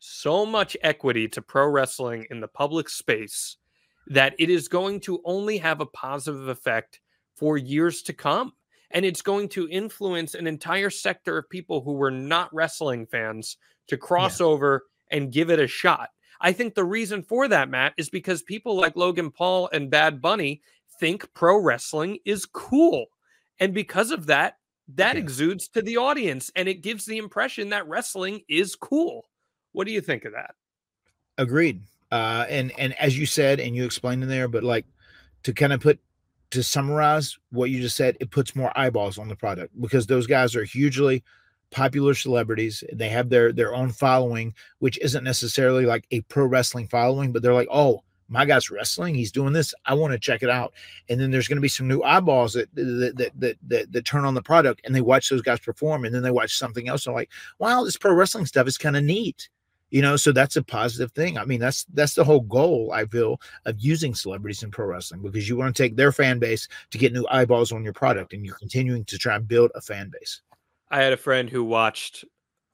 S4: so much equity to pro wrestling in the public space that it is going to only have a positive effect for years to come. And it's going to influence an entire sector of people who were not wrestling fans to cross yeah. over and give it a shot. I think the reason for that, Matt, is because people like Logan Paul and Bad Bunny think pro wrestling is cool. And because of that, that yeah. exudes to the audience, and it gives the impression that wrestling is cool. What do you think of that?
S5: Agreed. Uh, and, and as you said, and you explained in there, but like to kind of put, to summarize what you just said, it puts more eyeballs on the product because those guys are hugely popular celebrities. They have their, their own following, which isn't necessarily like a pro wrestling following, but they're like, oh, my guy's wrestling. He's doing this. I want to check it out. And then there's going to be some new eyeballs that that, that that that that turn on the product and they watch those guys perform. And then they watch something else. And they're like, wow, this pro wrestling stuff is kind of neat. You know, so that's a positive thing. I mean, that's that's the whole goal, I feel, of using celebrities in pro wrestling, because you want to take their fan base to get new eyeballs on your product, and you're continuing to try and build a fan base.
S4: I had a friend who watched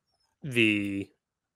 S4: the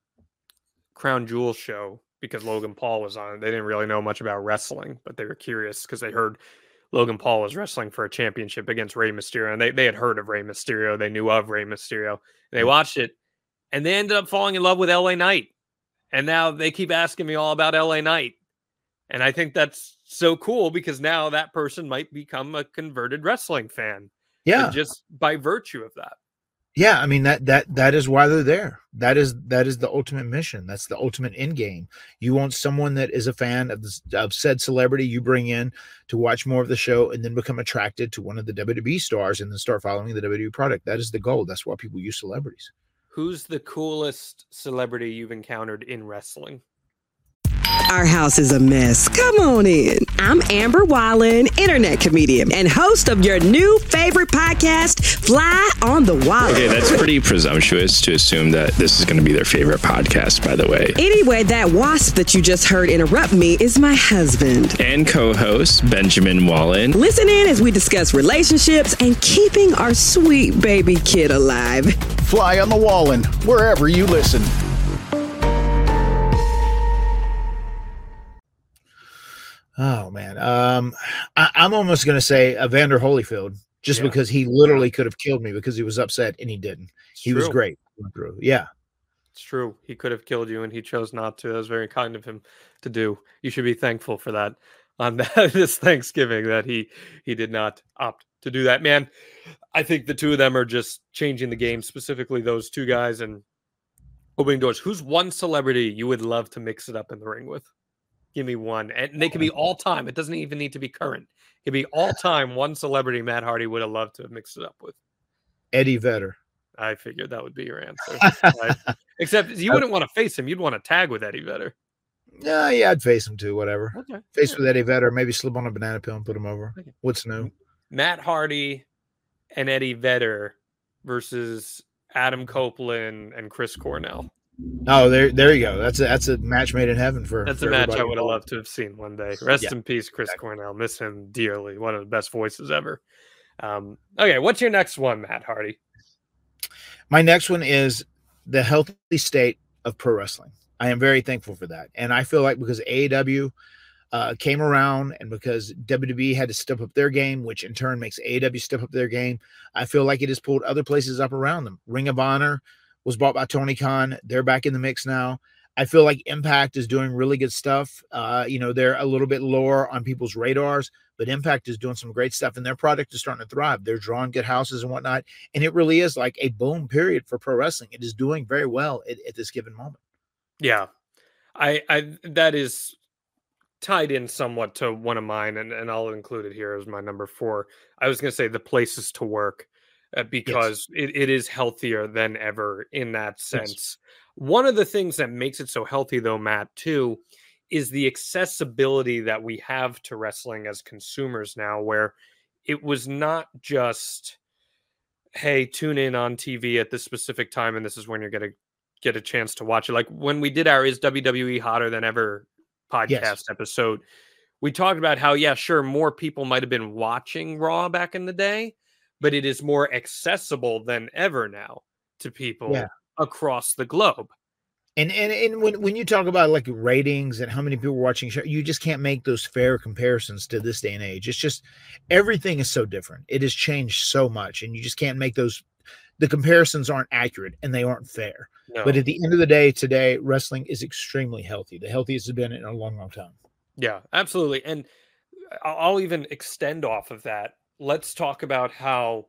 S4: Crown Jewel show because Logan Paul was on it. They didn't really know much about wrestling, but they were curious because they heard Logan Paul was wrestling for a championship against Rey Mysterio, and they, they had heard of Rey Mysterio. They knew of Rey Mysterio. And they watched it, and they ended up falling in love with L A Knight. And now they keep asking me all about L A Knight. And I think that's so cool because now that person might become a converted wrestling fan.
S5: Yeah.
S4: Just by virtue of that.
S5: Yeah, I mean that that that is why they're there. That is that is the ultimate mission. That's the ultimate end game. You want someone that is a fan of this, of said celebrity you bring in to watch more of the show and then become attracted to one of the W W E stars and then start following the W W E product. That is the goal. That's why people use celebrities.
S4: Who's the coolest celebrity you've encountered in wrestling?
S10: Our house is a mess. Come on in. I'm Amber Wallen, internet comedian and host of your new favorite podcast, Fly on the Wall.
S12: Okay, that's pretty presumptuous to assume that this is going to be their favorite podcast, by the way.
S10: Anyway, that wasp that you just heard interrupt me is my husband.
S12: And co-host, Benjamin Wallen.
S10: Listen in as we discuss relationships and keeping our sweet baby kid alive.
S13: Fly on the Wallen, wherever you listen.
S5: Oh man, um, I, I'm almost going to say Evander Holyfield, just yeah. because he literally could have killed me because he was upset and he didn't. It's he true. was great. Yeah,
S4: it's true. He could have killed you and he chose not to. That was very kind of him to do. You should be thankful for that on that, this Thanksgiving that he he did not opt to do that. Man, I think the two of them are just changing the game, specifically those two guys, and opening doors. Who's one celebrity you would love to mix it up in the ring with? Give me one. And they can be all time. It doesn't even need to be current. It can be all time. One celebrity Matt Hardy would have loved to have mixed it up with.
S5: Eddie Vedder.
S4: I figured that would be your answer. Right? Except you wouldn't want to face him. You'd want to tag with Eddie Vedder.
S5: Yeah, yeah, I'd face him too, whatever.
S4: Okay.
S5: Face
S4: yeah.
S5: with Eddie Vedder, maybe slip on a banana peel and put him over. Okay. What's new?
S4: Matt Hardy and Eddie Vedder versus Adam Copeland and Chris Cornell.
S5: Oh, there, there you go. That's a that's a match made in heaven for.
S4: That's
S5: for
S4: a match I would have loved to have seen one day. Rest yeah. in peace, Chris exactly. Cornell. Miss him dearly. One of the best voices ever. Um, okay, what's your next one, Matt Hardy?
S5: My next one is the healthy state of pro wrestling. I am very thankful for that, and I feel like because A E W uh, came around, and because W W E had to step up their game, which in turn makes A E W step up their game, I feel like it has pulled other places up around them. Ring of Honor was bought by Tony Khan. They're back in the mix now. I feel like Impact is doing really good stuff. Uh, you know, they're a little bit lower on people's radars, but Impact is doing some great stuff, and their product is starting to thrive. They're drawing good houses and whatnot, and it really is like a boom period for pro wrestling. It is doing very well at, at this given moment.
S4: Yeah, I, I that is tied in somewhat to one of mine, and, and I'll include it here as my number four. I was going to say the places to work. Uh, because yes. it, it is healthier than ever in that sense. Yes. One of the things that makes it so healthy, though, Matt, too, is the accessibility that we have to wrestling as consumers now, where it was not just, hey, tune in on T V at this specific time, and this is when you're going to get a chance to watch it. Like when we did our Is W W E Hotter Than Ever podcast yes. episode, we talked about how, yeah, sure, more people might have been watching Raw back in the day, but it is more accessible than ever now to people yeah. across the globe.
S5: And and and when, when you talk about like ratings and how many people are watching show, you just can't make those fair comparisons to this day and age. It's just everything is so different. It has changed so much, and you just can't make those. The comparisons aren't accurate and they aren't fair.
S4: No.
S5: But at the end of the day, today wrestling is extremely healthy. The healthiest it's been in a long, long time.
S4: Yeah, absolutely. And I- I'll even extend off of that. Let's talk about how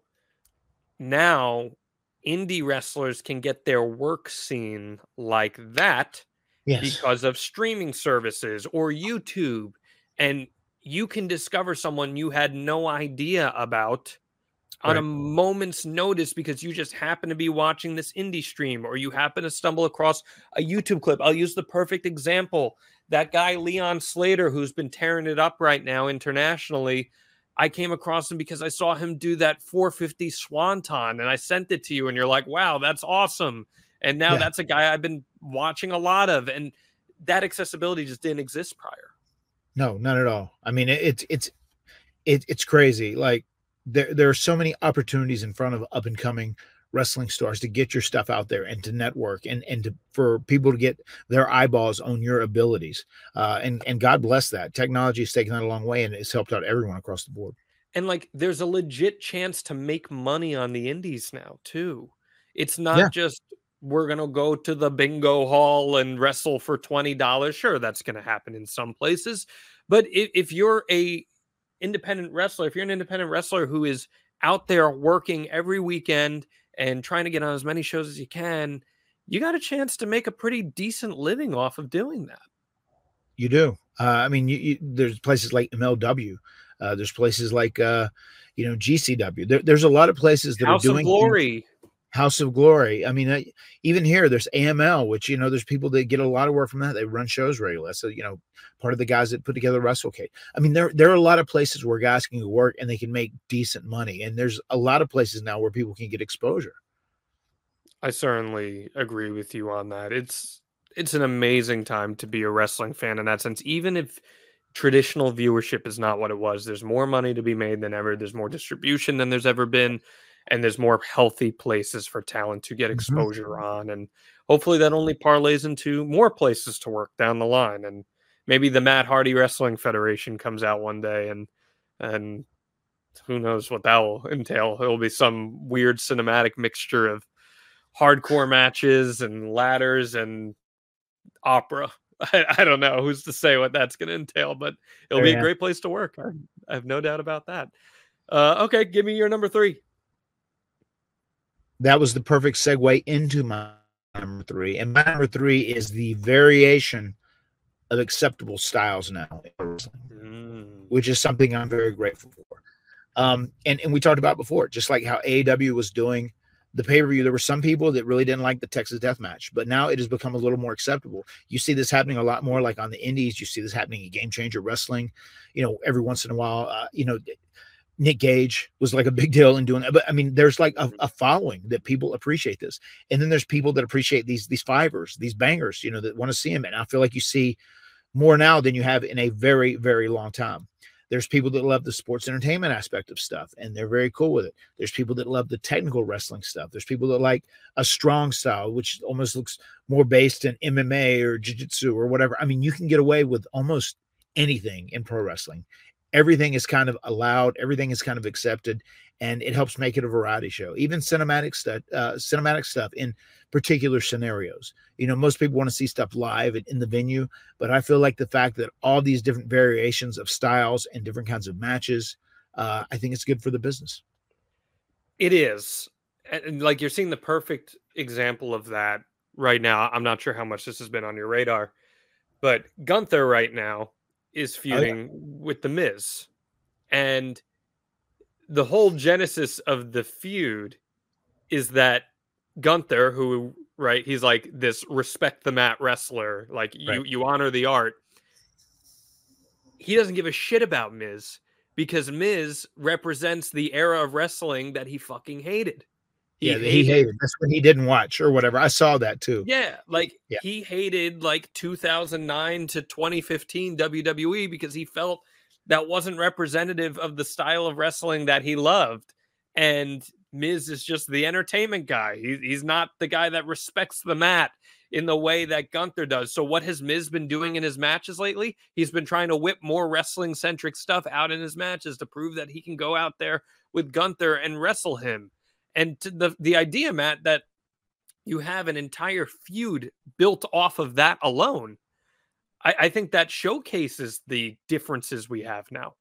S4: now indie wrestlers can get their work seen like that
S5: Yes.
S4: because of streaming services or YouTube. And you can discover someone you had no idea about on a
S5: Right.
S4: moment's notice because you just happen to be watching this indie stream or you happen to stumble across a YouTube clip. I'll use the perfect example. That guy, Leon Slater, who's been tearing it up right now internationally. I came across him because I saw him do that four fifty Swanton and I sent it to you and you're like, wow, that's awesome. And now
S5: Yeah.
S4: that's a guy I've been watching a lot of. And that accessibility just didn't exist prior.
S5: No, not at all. I mean, it, it's it's it, it's crazy. Like there there are so many opportunities in front of up and coming wrestling stars to get your stuff out there and to network and and to, for people to get their eyeballs on your abilities. Uh, and and God bless that. Technology has taken that a long way and it's helped out everyone across the board.
S4: And like there's a legit chance to make money on the indies now too. It's not
S5: Yeah.
S4: just we're gonna go to the bingo hall and wrestle for twenty dollars. Sure, that's gonna happen in some places. But if, if you're a independent wrestler, if you're an independent wrestler who is out there working every weekend and trying to get on as many shows as you can, you got a chance to make a pretty decent living off of doing that.
S5: You do. Uh, I mean, you, you, there's places like M L W. Uh, there's places like, uh, you know, G C W. There, there's a lot of places that
S4: House
S5: are
S4: of
S5: doing
S4: Glory.
S5: House of Glory. I mean, uh, even here, there's A M L, which, you know, there's people that get a lot of work from that. They run shows regularly. So, you know, part of the guys that put together WrestleCade. I mean, there, there are a lot of places where guys can work and they can make decent money. And there's a lot of places now where people can get exposure.
S4: I certainly agree with you on that. It's it's an amazing time to be a wrestling fan in that sense. Even if traditional viewership is not what it was, there's more money to be made than ever. There's more distribution than there's ever been, and there's more healthy places for talent to get exposure on. And hopefully that only parlays into more places to work down the line. And maybe the Matt Hardy Wrestling Federation comes out one day, and and who knows what that will entail. It'll be some weird cinematic mixture of hardcore matches and ladders and opera. I, I don't know who's to say what that's going to entail, but it'll
S5: Oh,
S4: be
S5: yeah.
S4: a great place to work. I, I have no doubt about that. Uh, okay, give me your number three.
S5: That was the perfect segue into my number three. And my number three is the variation of acceptable styles now in wrestling, which is something I'm very grateful for. Um, and, and we talked about before, just like how A E W was doing the pay-per-view, there were some people that really didn't like the Texas Death Match, but now it has become a little more acceptable. You see this happening a lot more like on the indies. You see this happening in Game Changer Wrestling, you know, every once in a while. Uh, you know, Nick Gage was like a big deal in doing that. But I mean, there's like a, a following that people appreciate this. And then there's people that appreciate these, these fivers, these bangers, you know, that want to see them. And I feel like you see more now than you have in a very, very long time. There's people that love the sports entertainment aspect of stuff, and they're very cool with it. There's people that love the technical wrestling stuff. There's people that like a strong style, which almost looks more based in M M A or jiu-jitsu or whatever. I mean, you can get away with almost anything in pro wrestling. Everything is kind of allowed. Everything is kind of accepted, and it helps make it a variety show. Even cinematic stuff, uh, cinematic stuff in particular scenarios. You know, most people want to see stuff live in the venue, but I feel like the fact that all these different variations of styles and different kinds of matches, uh, I think it's good for the business.
S4: It is. And like you're seeing the perfect example of that right now. I'm not sure how much this has been on your radar, but Gunther right now is feuding
S5: Oh, yeah.
S4: with The Miz. And the whole genesis of the feud is that Gunther, who, right, he's like this respect the mat wrestler, like you,
S5: Right.
S4: you honor the art. He doesn't give a shit about Miz because Miz represents the era of wrestling that he fucking hated. He
S5: Yeah, that he hated. That's when he didn't watch or whatever. I saw that too.
S4: Yeah, like
S5: Yeah.
S4: he hated like two thousand nine to twenty fifteen W W E because he felt that wasn't representative of the style of wrestling that he loved. And Miz is just the entertainment guy. He, he's not the guy that respects the mat. in the way that Gunther does. So what has Miz been doing in his matches lately? He's been trying to whip more wrestling-centric stuff out in his matches to prove that he can go out there with Gunther and wrestle him. And to the, the idea, Matt, that you have an entire feud built off of that alone, I, I think that showcases the differences we have now.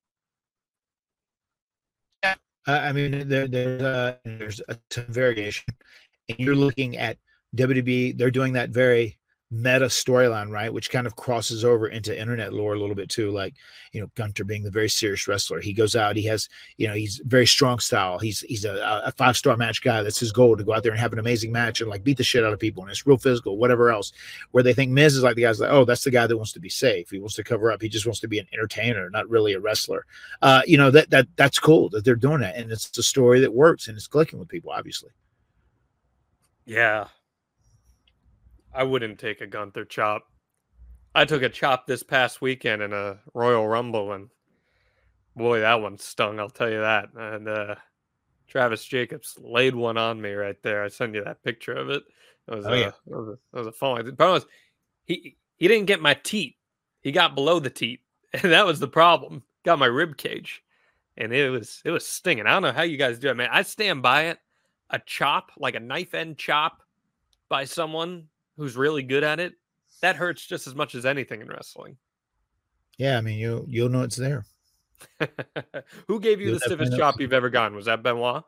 S5: Uh, I mean, there, there's, uh, there's a ton of variation. And you're looking at W W E, they're doing that very meta storyline, right? Which kind of crosses over into internet lore a little bit too. Like, you know, Gunther being the very serious wrestler. He goes out, he has, you know, he's very strong style. He's he's a, a five-star match guy. That's his goal, to go out there and have an amazing match and like beat the shit out of people. And it's real physical, whatever else. Where they think Miz is like the guy's like, oh, that's the guy that wants to be safe. He wants to cover up. He just wants to be an entertainer, not really a wrestler. Uh, you know, that that that's cool that they're doing that. And it's a story that works and it's clicking with people, obviously.
S4: Yeah. I wouldn't take a Gunther chop. I took a chop this past weekend in a Royal Rumble, and boy, that one stung, I'll tell you that. And uh, Travis Jacobs laid one on me right there. I sent you that picture of it. It was,
S5: oh,
S4: uh,
S5: yeah.
S4: it was a, it was a fun one. The problem was, he, he didn't get my teat. He got below the teat, and that was the problem. Got my rib cage, and it was it was stinging. I don't know how you guys do it, man. I stand by it. A chop, like a knife end chop by someone who's really good at it, that hurts just as much as anything in wrestling.
S5: Yeah, I mean, you you'll know it's there.
S4: Who gave you
S5: You'll
S4: the stiffest
S5: definitely
S4: chop
S5: know.
S4: you've ever gotten? Was that Benoit?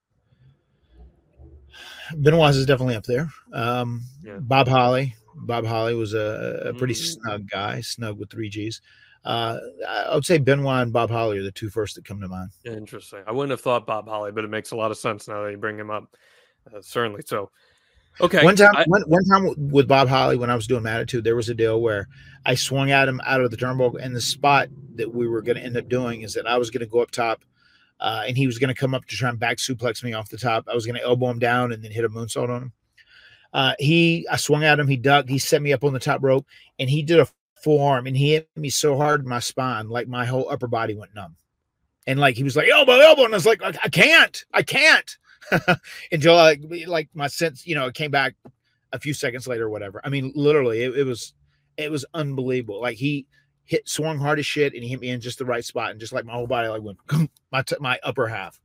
S5: Benoit is definitely up there. Um,
S4: Yeah.
S5: Bob Holly. Bob Holly was a, a pretty
S4: Mm.
S5: snug guy, snug with three G's. Uh, I would say Benoit and Bob Holly are the two first that come to mind.
S4: Interesting. I wouldn't have thought Bob Holly, but it makes a lot of sense now that you bring him up. Uh, certainly so. Okay.
S5: One time,
S4: I-
S5: one, one time with Bob Holly, when I was doing Attitude, there was a deal where I swung at him out of the turnbuckle, and the spot that we were going to end up doing is that I was going to go up top, uh, and he was going to come up to try and back suplex me off the top. I was going to elbow him down and then hit a moonsault on him. Uh, he, I swung at him, he ducked, he set me up on the top rope, and he did a forearm, and he hit me so hard in my spine, like my whole upper body went numb. And like he was like, elbow, elbow, and I was like, I, I can't, I can't. Until like like my sense, you know, it came back a few seconds later or whatever. I mean, literally, it, it was it was unbelievable. Like he hit swung hard as shit, and he hit me in just the right spot, and just like my whole body like went my t- my upper half.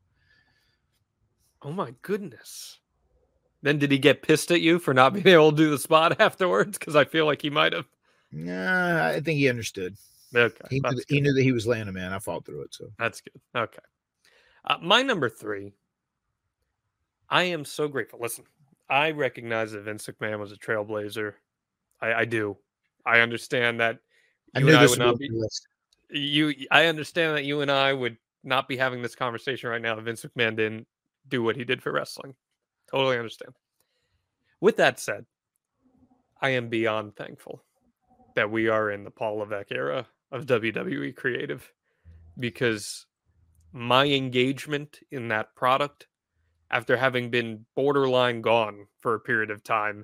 S4: Oh my goodness. Then did he get pissed at you for not being able to do the spot afterwards? Because I feel like he might have.
S5: Nah, I think he understood.
S4: Okay,
S5: He knew,
S4: that's
S5: that, he knew that he was laying a man. I fought through it. So
S4: That's good. Okay. Uh, my number three. I am so grateful. Listen, I recognize that Vince McMahon was a trailblazer. I, I do. I understand that
S5: I
S4: you
S5: knew
S4: and I
S5: this
S4: would
S5: would
S4: not
S5: be
S4: be.
S5: on the list.
S4: You, I understand that you and I would not be having this conversation right now if Vince McMahon didn't do what he did for wrestling. Totally understand. With that said, I am beyond thankful that we are in the Paul Levesque era of W W E creative, because my engagement in that product, after having been borderline gone for a period of time,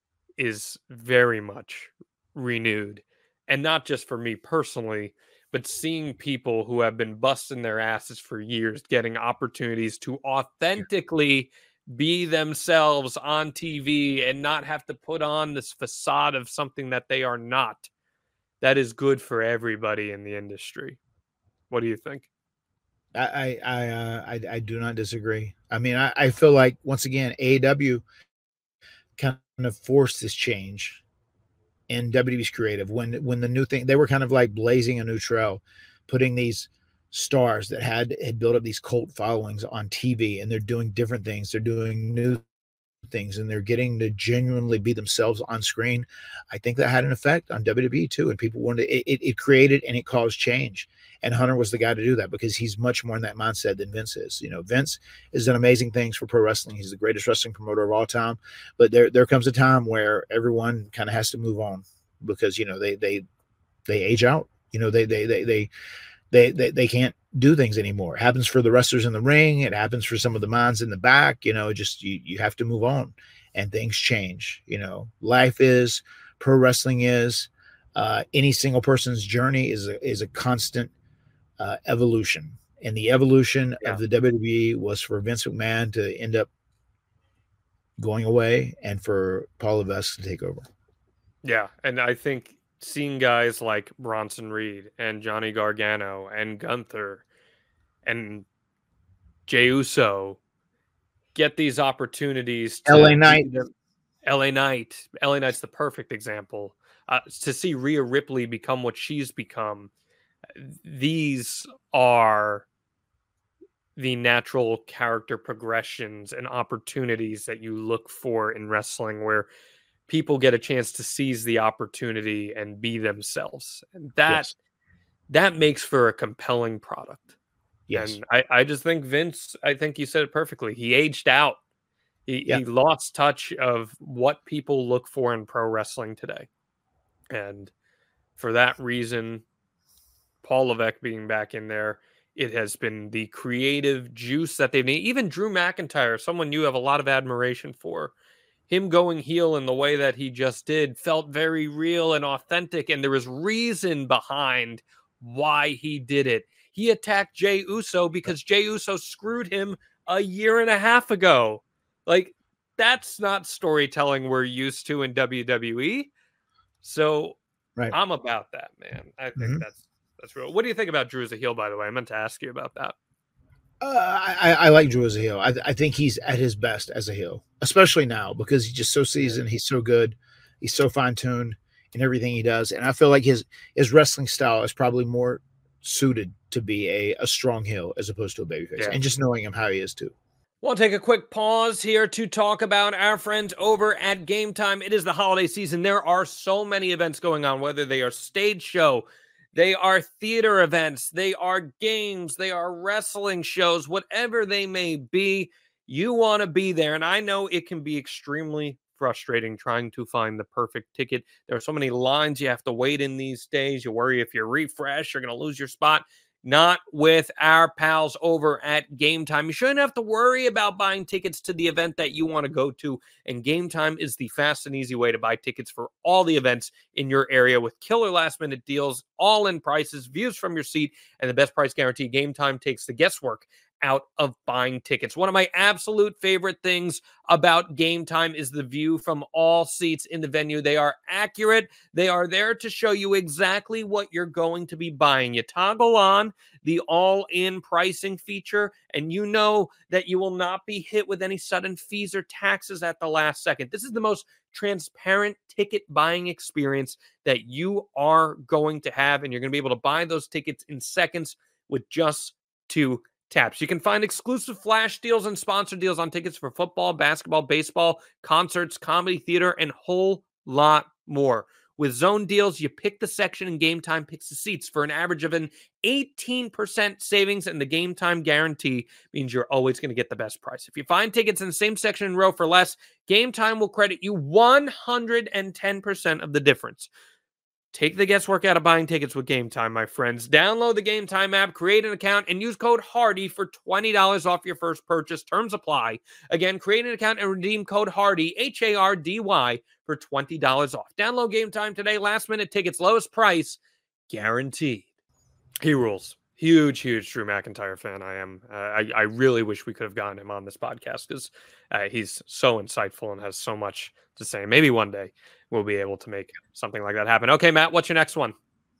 S4: is very much renewed. And not just for me personally, but seeing people who have been busting their asses for years getting opportunities to authentically be themselves on T V and not have to put on this facade of something that they are not. That is good for everybody in the industry. What do you think?
S5: I I I, uh, I I do not disagree. I mean, I, I feel like once again A E W kind of forced this change in W W E's creative when when the new thing, they were kind of like blazing a new trail, putting these stars that had had built up these cult followings on T V, and they're doing different things. They're doing new things, and they're getting to genuinely be themselves on screen. I think that had an effect on W W E too, and people wanted it, it, it created and it caused change. And Hunter was the guy to do that because he's much more in that mindset than Vince is. You know, Vince has done amazing things for pro wrestling. He's the greatest wrestling promoter of all time. But there there comes a time where everyone kind of has to move on because, you know, they they they age out. You know, they they they they they they, they can't do things anymore. It happens for the wrestlers in the ring. It happens for some of the minds in the back. You know, just you you have to move on, and things change. You know, life is, pro wrestling is, uh, any single person's journey is a, is a constant uh, evolution. And the evolution
S4: Yeah.
S5: of the W W E was for Vince McMahon to end up going away and for Paul Levesque to take over.
S4: Yeah, and I think seeing guys like Bronson Reed and Johnny Gargano and Gunther and Jey Uso get these opportunities to
S5: L A Knight.
S4: be the- L A Knight. L A Knight's the perfect example. Uh, to see Rhea Ripley become what she's become, these are the natural character progressions and opportunities that you look for in wrestling, where people get a chance to seize the opportunity and be themselves. And that
S5: Yes.
S4: that makes for a compelling product.
S5: Yes.
S4: And I, I just think Vince, I think you said it perfectly. He aged out. He,
S5: Yeah.
S4: he lost touch of what people look for in pro wrestling today. And for that reason, Paul Levesque being back in there, it has been the creative juice that they need. Even Drew McIntyre, someone you have a lot of admiration for, him going heel in the way that he just did felt very real and authentic. And there was reason behind why he did it. He attacked Jey Uso because Jey Uso screwed him a year and a half ago. Like, that's not storytelling we're used to in W W E. So
S5: right.
S4: I'm about that, man. I think
S5: Mhm.
S4: that's that's real. What do you think about Drew as a heel, by the way? I meant to ask you about that.
S5: Uh, I, I like Drew as a heel. I, I think he's at his best as a heel, especially now because he's just so seasoned. He's so good. He's so fine tuned in everything he does. And I feel like his his wrestling style is probably more suited to be a, a strong heel as opposed to a babyface.
S4: Yeah.
S5: And just knowing him how he is too.
S4: We'll take a quick pause here to talk about our friends over at Game Time. It is the holiday season. There are so many events going on, whether they are stage show, they are theater events, they are games, they are wrestling shows, whatever they may be, you want to be there. And I know it can be extremely frustrating trying to find the perfect ticket. There are so many lines you have to wait in these days. You worry if you refresh, you're going to lose your spot. Not with our pals over at Game Time. You shouldn't have to worry about buying tickets to the event that you want to go to. And Game Time is the fast and easy way to buy tickets for all the events in your area with killer last minute deals, all in prices, views from your seat, and the best price guarantee. Game Time takes the guesswork out of buying tickets. One of my absolute favorite things about Game Time is the view from all seats in the venue. They are accurate. They are there to show you exactly what you're going to be buying. You toggle on the all-in pricing feature, and you know that you will not be hit with any sudden fees or taxes at the last second. This is the most transparent ticket buying experience that you are going to have, and you're going to be able to buy those tickets in seconds with just two taps. You can find exclusive flash deals and sponsor deals on tickets for football, basketball, baseball, concerts, comedy, theater, and a whole lot more. With zone deals, you pick the section and Game Time picks the seats for an average of an eighteen percent savings, and the Game Time guarantee means you're always going to get the best price. If you find tickets in the same section and row for less, Game Time will credit you one hundred ten percent of the difference. Take the guesswork out of buying tickets with Game Time, my friends. Download the Game Time app, create an account, and use code HARDY for twenty dollars off your first purchase. Terms apply. Again, create an account and redeem code HARDY, H A R D Y, for twenty dollars off. Download Game Time today. Last minute tickets, lowest price, guaranteed. He rules. Huge, huge Drew McIntyre fan I am. Uh, I, I really wish we could have gotten him on this podcast because uh, he's so insightful and has so much to say. Maybe one day we'll be able to make something like that happen. Okay, Matt, what's your next one?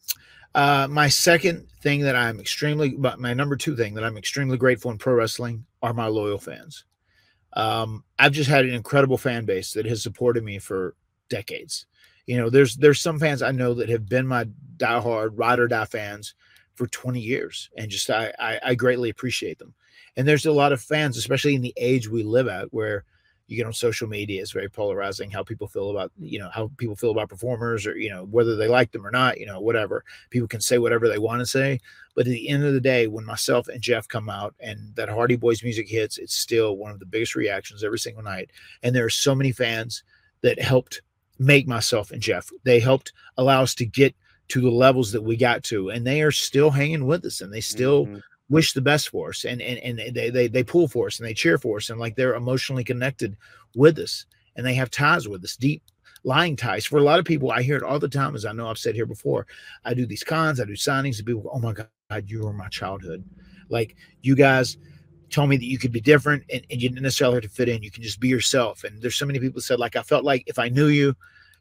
S5: Uh, my second thing that I'm extremely, but my number two thing that I'm extremely grateful in pro wrestling are my loyal fans. Um, I've just had an incredible fan base that has supported me for decades. You know, there's there's some fans I know that have been my diehard ride or die fans for twenty years, and just I, I I greatly appreciate them. And there's a lot of fans, especially in the age we live at, where you get on social media, it's very polarizing how people feel about, you know, how people feel about performers, or, you know, whether they like them or not, you know, whatever. People can say whatever they want to say. But at the end of the day, when myself and Jeff come out and that Hardy Boys music hits, it's still one of the biggest reactions every single night. And there are so many fans that helped make myself and Jeff. They helped allow us to get to the levels that we got to, and they are still hanging with us, and they still mm-hmm. wish the best for us, and and and they, they they pull for us, and they cheer for us, and like they're emotionally connected with us, and they have ties with us, deep lying ties. For a lot of people, I hear it all the time, as I know I've said here before. I do these cons, I do signings, and people go, "Oh my God, you were my childhood. Like, you guys told me that you could be different, and, and you didn't necessarily have to fit in. You can just be yourself." And there's so many people that said, like, I felt like if I knew you,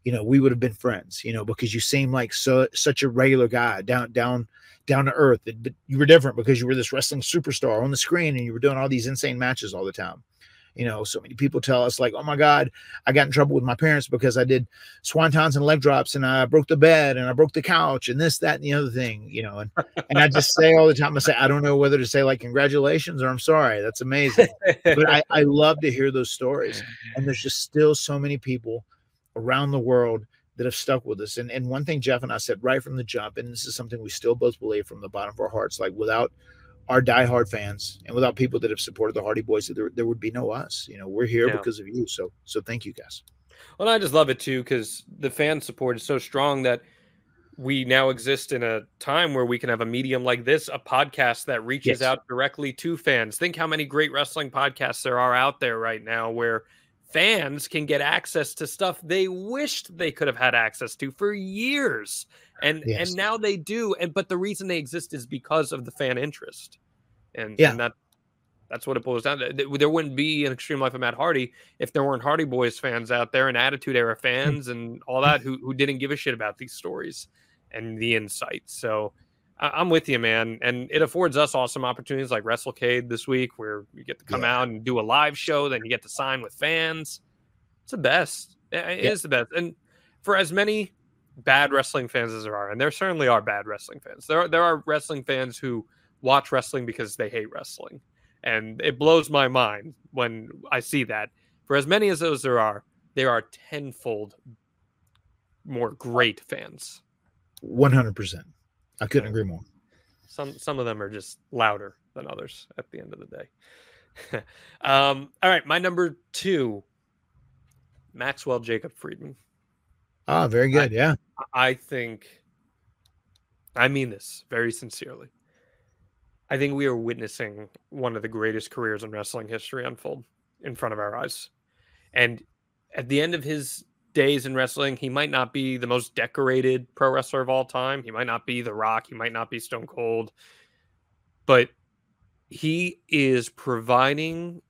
S5: you know, we would have been friends, you know, because you seem like so such a regular guy, down down down to earth. But you were different because you were this wrestling superstar on the screen, and you were doing all these insane matches all the time. You know, so many people tell us like, oh my God, I got in trouble with my parents because I did swantons and leg drops, and I broke the bed, and I broke the couch, and this, that, and the other thing, you know, and, and I just say all the time, I say, I don't know whether to say like, congratulations or I'm sorry. That's amazing. But I, I love to hear those stories. And there's just still so many people around the world that have stuck with us. And, and one thing Jeff and I said right from the jump, and this is something we still both believe from the bottom of our hearts, like without our diehard fans and without people that have supported the Hardy Boys, there, there would be no us. You know, we're here
S4: Yeah.
S5: because of you. So, so thank you guys.
S4: Well, I just love it too, because the fan support is so strong that we now exist in a time where we can have a medium like this, a podcast that reaches
S5: Yes.
S4: out directly to fans. Think how many great wrestling podcasts there are out there right now where fans can get access to stuff they wished they could have had access to for years. And
S5: Yes.
S4: and now they do. And but the reason they exist is because of the fan interest. And,
S5: Yeah.
S4: and that that's what it boils down to. There wouldn't be an Extreme Life of Matt Hardy if there weren't Hardy Boys fans out there and Attitude Era fans and all that who, who didn't give a shit about these stories and the insights. So I, I'm with you, man. And it affords us awesome opportunities like WrestleCade this week, where you get to come
S5: Yeah.
S4: out and do a live show. Then you get to sign with fans. It's the best. It it
S5: Yeah.
S4: is the best. And for as many bad wrestling fans as there are, and there certainly are bad wrestling fans, there are, there are wrestling fans who watch wrestling because they hate wrestling. And it blows my mind when I see that. For as many as those there are, there are tenfold more great fans.
S5: one hundred percent. I couldn't agree more.
S4: Some some of them are just louder than others at the end of the day. um, all right, my number two, Maxwell Jacob Friedman.
S5: Ah, very good.
S4: I,
S5: yeah.
S4: I think, I mean this very sincerely. I think we are witnessing one of the greatest careers in wrestling history unfold in front of our eyes. And at the end of his days in wrestling, he might not be the most decorated pro wrestler of all time. He might not be The Rock. He might not be Stone Cold. But he is providing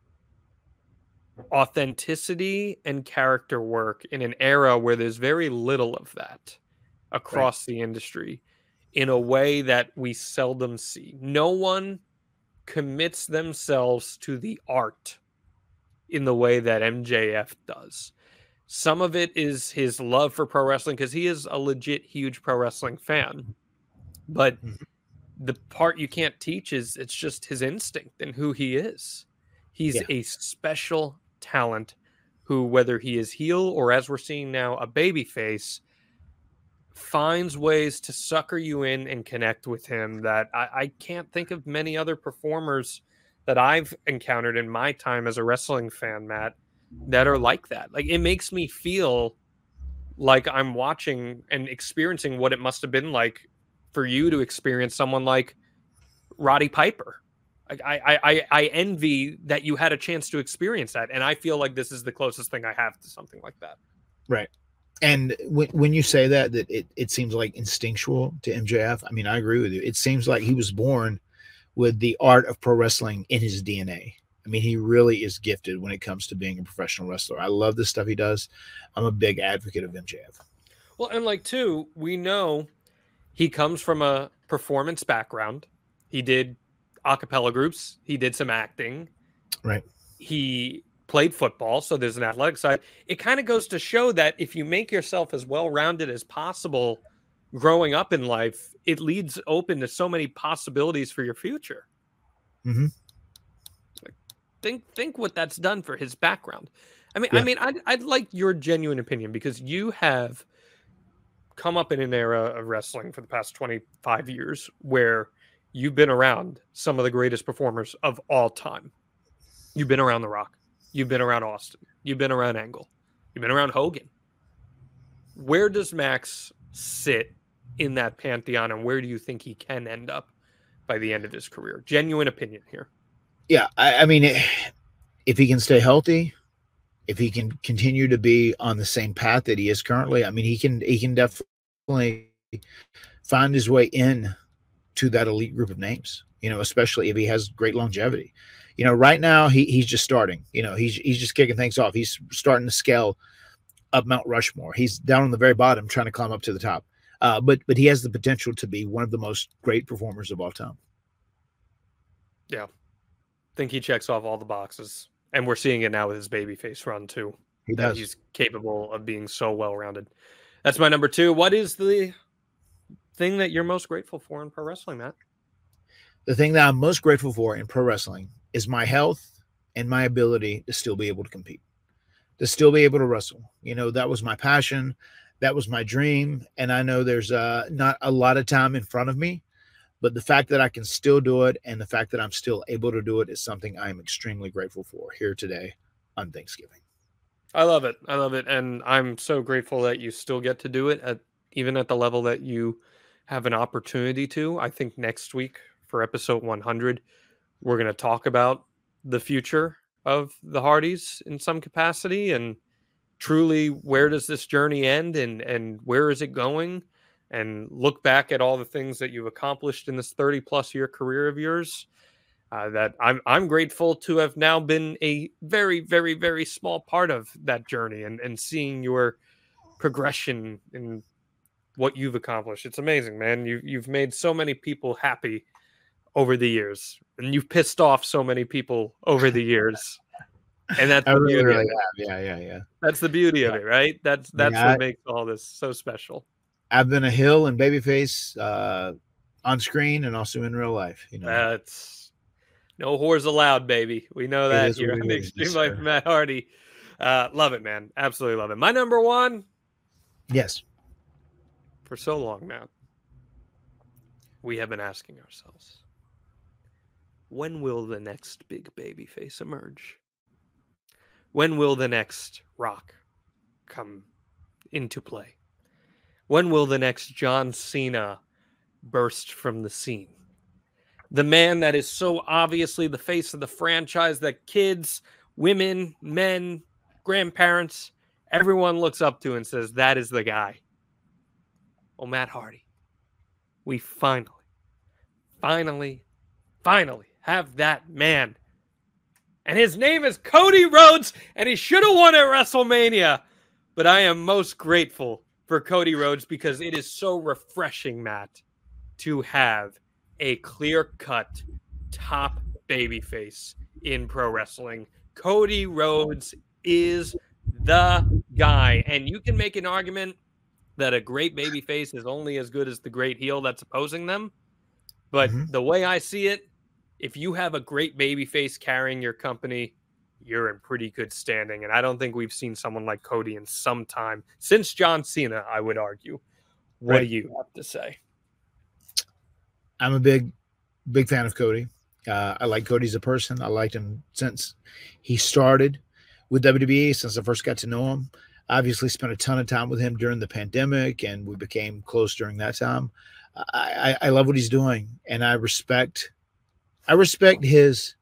S4: authenticity and character work in an era where there's very little of that across the industry, in a way that we seldom see. No one commits themselves to the art in the way that M J F does. Some of it is his love for pro wrestling, because he is a legit huge pro wrestling fan. But the part you can't teach is it's just his instinct and who he is. He's
S5: Yeah.
S4: a special talent who, whether he is heel or, as we're seeing now, a baby face, finds ways to sucker you in and connect with him that I, I can't think of many other performers that I've encountered in my time as a wrestling fan, Matt, that are like that. Like, it makes me feel like I'm watching and experiencing what it must have been like for you to experience someone like Roddy Piper. Like, I, I, I envy that you had a chance to experience that. And I feel like this is the closest thing I have to something like that.
S5: Right. And when, when you say that, that it, it seems like instinctual to M J F, I mean, I agree with you. It seems like he was born with the art of pro wrestling in his D N A. I mean, he really is gifted when it comes to being a professional wrestler. I love the stuff he does. I'm a big advocate of M J F.
S4: Well, and like, too, we know he comes from a performance background. He did a cappella groups. He did some acting.
S5: Right.
S4: He played football, so there's an athletic side. It kind of goes to show that if you make yourself as well-rounded as possible growing up in life, it leads open to so many possibilities for your future.
S5: Mm-hmm.
S4: Like, think think what that's done for his background. I mean,
S5: Yeah.
S4: I mean, I'd, I'd like your genuine opinion, because you have come up in an era of wrestling for the past twenty-five years where you've been around some of the greatest performers of all time. You've been around The Rock. You've been around Austin. You've been around Angle. You've been around Hogan. Where does Max sit in that pantheon, and where do you think he can end up by the end of his career? Genuine opinion here.
S5: Yeah. I, I mean, if he can stay healthy, if he can continue to be on the same path that he is currently, I mean, he can, he can definitely find his way in to that elite group of names, you know, especially if he has great longevity. You know, right now he he's just starting, you know, he's, he's just kicking things off. He's starting to scale up Mount Rushmore. He's down on the very bottom trying to climb up to the top. Uh, but but he has the potential to be one of the most great performers of all time.
S4: Yeah. I think he checks off all the boxes. And we're seeing it now with his babyface run, too.
S5: He
S4: that
S5: does.
S4: He's capable of being so well-rounded. That's my number two. What is the thing that you're most grateful for in pro wrestling, Matt?
S5: The thing that I'm most grateful for in pro wrestling is my health and my ability to still be able to compete, to still be able to wrestle. You know, that was my passion. That was my dream. And I know there's uh, not a lot of time in front of me, but the fact that I can still do it and the fact that I'm still able to do it is something I'm extremely grateful for here today on Thanksgiving.
S4: I love it. I love it. And I'm so grateful that you still get to do it at even at the level that you have an opportunity to. I think next week for episode one hundred, we're going to talk about the future of the Hardys in some capacity and truly where does this journey end and, and where is it going, and look back at all the things that you've accomplished in this thirty plus year career of yours. Uh, that I'm I'm grateful to have now been a very, very, very small part of that journey and, and seeing your progression in what you've accomplished. It's amazing, man. You, you've made so many people happy over the years, and you've pissed off so many people over the years. And that's
S5: I
S4: the
S5: really,
S4: beauty
S5: really
S4: of it.
S5: have. Yeah, yeah, yeah.
S4: That's the beauty of it, right? That's that's
S5: Yeah,
S4: what
S5: I-
S4: makes all this so special.
S5: I've been a heel and babyface uh, on screen and also in real life. You know,
S4: That's no whores allowed, baby. We know
S5: It
S4: that
S5: is
S4: here
S5: what
S4: on
S5: it
S4: the
S5: is,
S4: Extreme
S5: yes,
S4: Life
S5: sir.
S4: of Matt Hardy. Uh, love it, man. Absolutely love it. My number one
S5: yes.
S4: for so long now, we have been asking ourselves, when will the next big baby face emerge? When will the next Rock come into play? When will the next John Cena burst from the scene? The man that is so obviously the face of the franchise that kids, women, men, grandparents, everyone looks up to and says, that is the guy. Well, Matt Hardy, we finally, finally, finally have that man. And his name is Cody Rhodes, and he should have won at WrestleMania. But I am most grateful for Cody Rhodes because it is so refreshing, Matt, to have a clear-cut top babyface in pro wrestling. Cody Rhodes is the guy. And you can make an argument that a great babyface is only as good as the great heel that's opposing them. But
S5: Mhm.
S4: the way I see it, if you have a great babyface carrying your company, you're in pretty good standing. And I don't think we've seen someone like Cody in some time since John Cena, I would argue. What
S5: Right.
S4: do you have to say?
S5: I'm a big, big fan of Cody. Uh, I like Cody as a person. I liked him since he started with W W E, since I first got to know him. Obviously spent a ton of time with him during the pandemic, and we became close during that time. I, I, I love what he's doing, and I respect, I respect his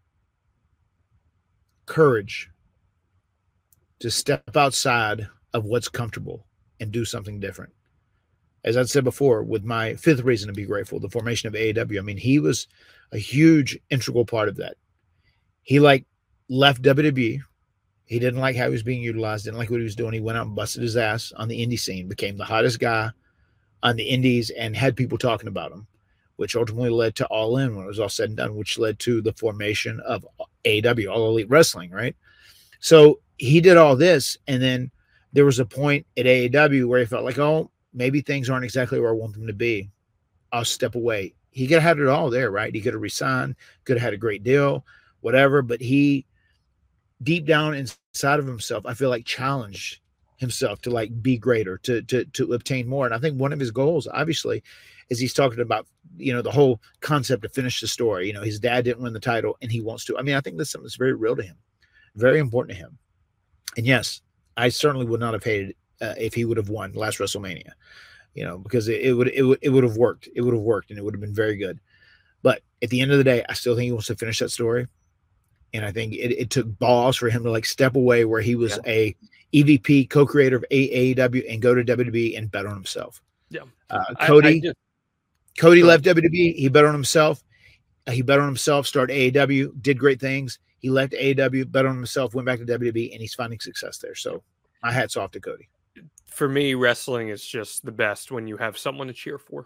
S5: courage to step outside of what's comfortable and do something different. As I said before, with my fifth reason to be grateful, the formation of A E W. I mean, he was a huge integral part of that. He like left W W E. He didn't like how he was being utilized, didn't like what he was doing. He went out and busted his ass on the indie scene, became the hottest guy on the indies, and had people talking about him, which ultimately led to All In when it was all said and done, which led to the formation of A E W, All Elite Wrestling, right? So he did all this, and then there was a point at A E W where he felt like, oh, maybe things aren't exactly where I want them to be. I'll step away. He could have had it all there, right? He could have resigned, could have had a great deal, whatever. But he, deep down inside of himself, I feel like challenged himself to like be greater, to to to obtain more. And I think one of his goals, obviously, is he's talking about, you know, the whole concept to finish the story. You know, his dad didn't win the title, and he wants to. I mean, I think that's something that's very real to him, very important to him. And yes, I certainly would not have hated uh, if he would have won last WrestleMania, you know, because it, it would it would it would have worked. It would have worked, and it would have been very good. But at the end of the day, I still think he wants to finish that story. And I think it, it took balls for him to like step away where he was yeah. a E V P, co-creator of A E W, and go to W W E and bet on himself.
S4: Yeah,
S5: uh, Cody,
S4: I, I just,
S5: Cody left W W E. He bet on himself. Uh, he bet on himself. Started A E W, did great things. He left A E W, bet on himself, went back to W W E, and he's finding success there. So my hat's off to Cody.
S4: for me, wrestling is just the best when you have someone to cheer for.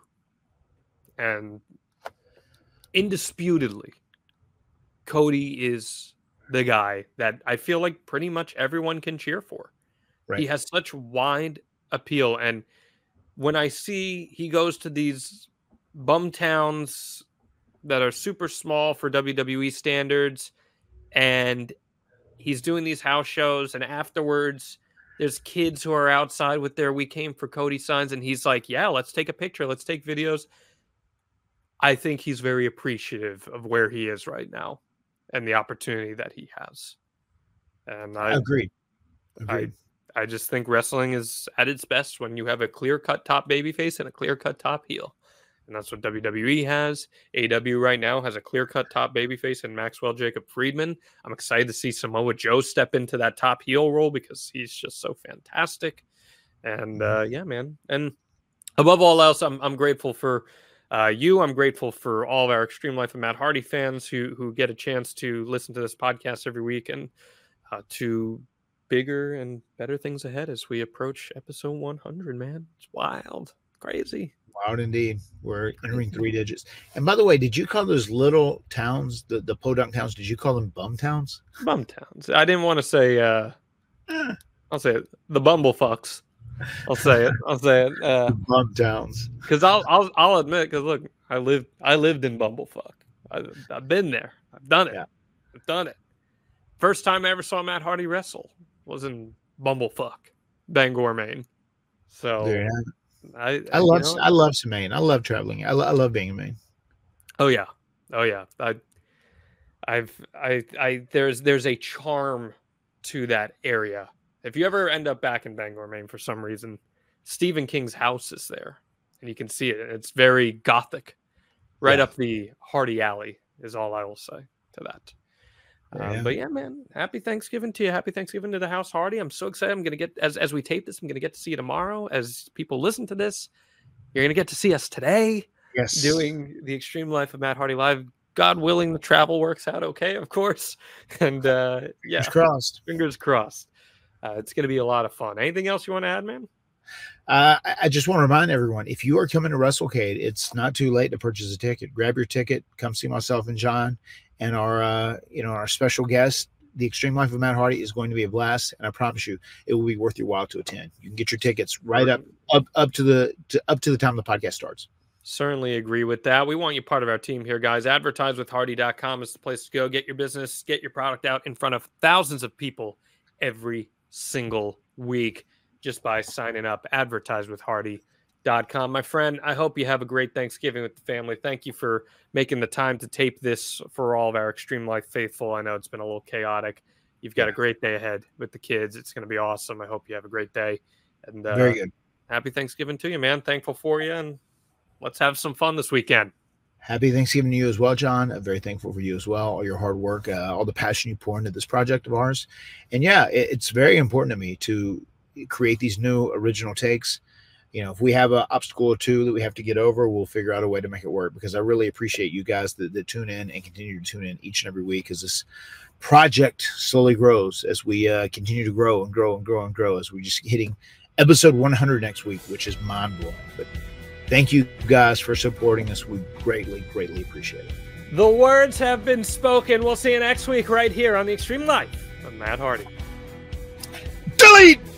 S4: And indisputably, Cody is the guy that I feel like pretty much everyone can cheer for. Right. He has such wide appeal. And when I see he goes to these bum towns that are super small for W W E standards, and he's doing these house shows, and afterwards there's kids who are outside with their "We Came for Cody" signs, and he's like, yeah, let's take a picture, let's take videos. I think he's very appreciative of where he is right now and the opportunity that he has. And I
S5: agree. Agreed.
S4: I, I just think wrestling is at its best when you have a clear-cut top babyface and a clear-cut top heel. And that's what W W E has. A E W right now has a clear-cut top babyface and Maxwell Jacob Friedman. I'm excited to see Samoa Joe step into that top heel role because he's just so fantastic. And uh, yeah, man. And above all else, I'm I'm grateful for uh, you. I'm grateful for all of our Extreme Life of Matt Hardy fans who who get a chance to listen to this podcast every week, and uh, to bigger and better things ahead as we approach episode one hundred, man. It's wild. Crazy.
S5: Wild indeed. We're entering three digits. And by the way, did you call those little towns, the, the podunk towns, did you call them bum towns?
S4: Bum towns. I didn't want to say, uh, I'll say it, the bumblefucks. I'll say it. I'll say it. Uh,
S5: bum towns.
S4: Because I'll, I'll, I'll admit, because look, I lived, I lived in Bumblefuck. I, I've been there. I've done it. Yeah. I've done it. First time I ever saw Matt Hardy wrestle was in Bumblefuck, Bangor, Maine. So
S5: yeah.
S4: I,
S5: I love
S4: you know,
S5: I love Maine. I love traveling. I, lo- I love being in Maine.
S4: Oh yeah, oh yeah. I, I've I I there's there's a charm to that area. If you ever end up back in Bangor, Maine, for some reason, Stephen King's house is there, and you can see it. It's very gothic, right yeah. up the Hardy alley. Is all I will say to that.
S5: Yeah.
S4: Um, but yeah, man, happy Thanksgiving to you. Happy Thanksgiving to the House Hardy. I'm so excited. I'm going to get, as, as we tape this, I'm going to get to see you tomorrow. As people listen to this, you're going to get to see us today.
S5: Yes.
S4: Doing the Extreme Life of Matt Hardy live. God willing, the travel works out okay, of course. And uh, yeah,
S5: fingers crossed.
S4: Fingers crossed. Uh, it's going to be a lot of fun. Anything else you want to add, man?
S5: Uh, I just want to remind everyone, if you are coming to WrestleCade, it's not too late to purchase a ticket. Grab your ticket. Come see myself and John and our, uh, you know, our special guest. The Extreme Life of Matt Hardy is going to be a blast, and I promise you, it will be worth your while to attend. You can get your tickets right up, up, up to the, to, up to the time the podcast starts.
S4: Certainly agree with that. We want you part of our team here, guys. advertise with hardy dot com is the place to go. Get your business, get your product out in front of thousands of people every single week just by signing up. advertise with hardy dot com. My friend, I hope you have a great Thanksgiving with the family. Thank you for making the time to tape this for all of our Extreme Life faithful. I know it's been a little chaotic. You've got a great day ahead with the kids. It's going to be awesome. I hope you have a great day. And uh,
S5: very good.
S4: Happy Thanksgiving to you, man. Thankful for you, and let's have some fun this weekend.
S5: Happy Thanksgiving to you as well, John. I'm very thankful for you as well. All your hard work, uh, all the passion you pour into this project of ours. And yeah, it, it's very important to me to create these new original takes. You know, if we have an obstacle or two that we have to get over, we'll figure out a way to make it work, because I really appreciate you guys that, that tune in and continue to tune in each and every week, as this project slowly grows as we uh, continue to grow and grow and grow and grow, as we're just hitting episode one hundred next week, which is mind blowing. But thank you guys for supporting us. We greatly, greatly appreciate it.
S4: The words have been spoken. We'll see you next week right here on the Extreme Life of Matt Hardy.
S5: Delete!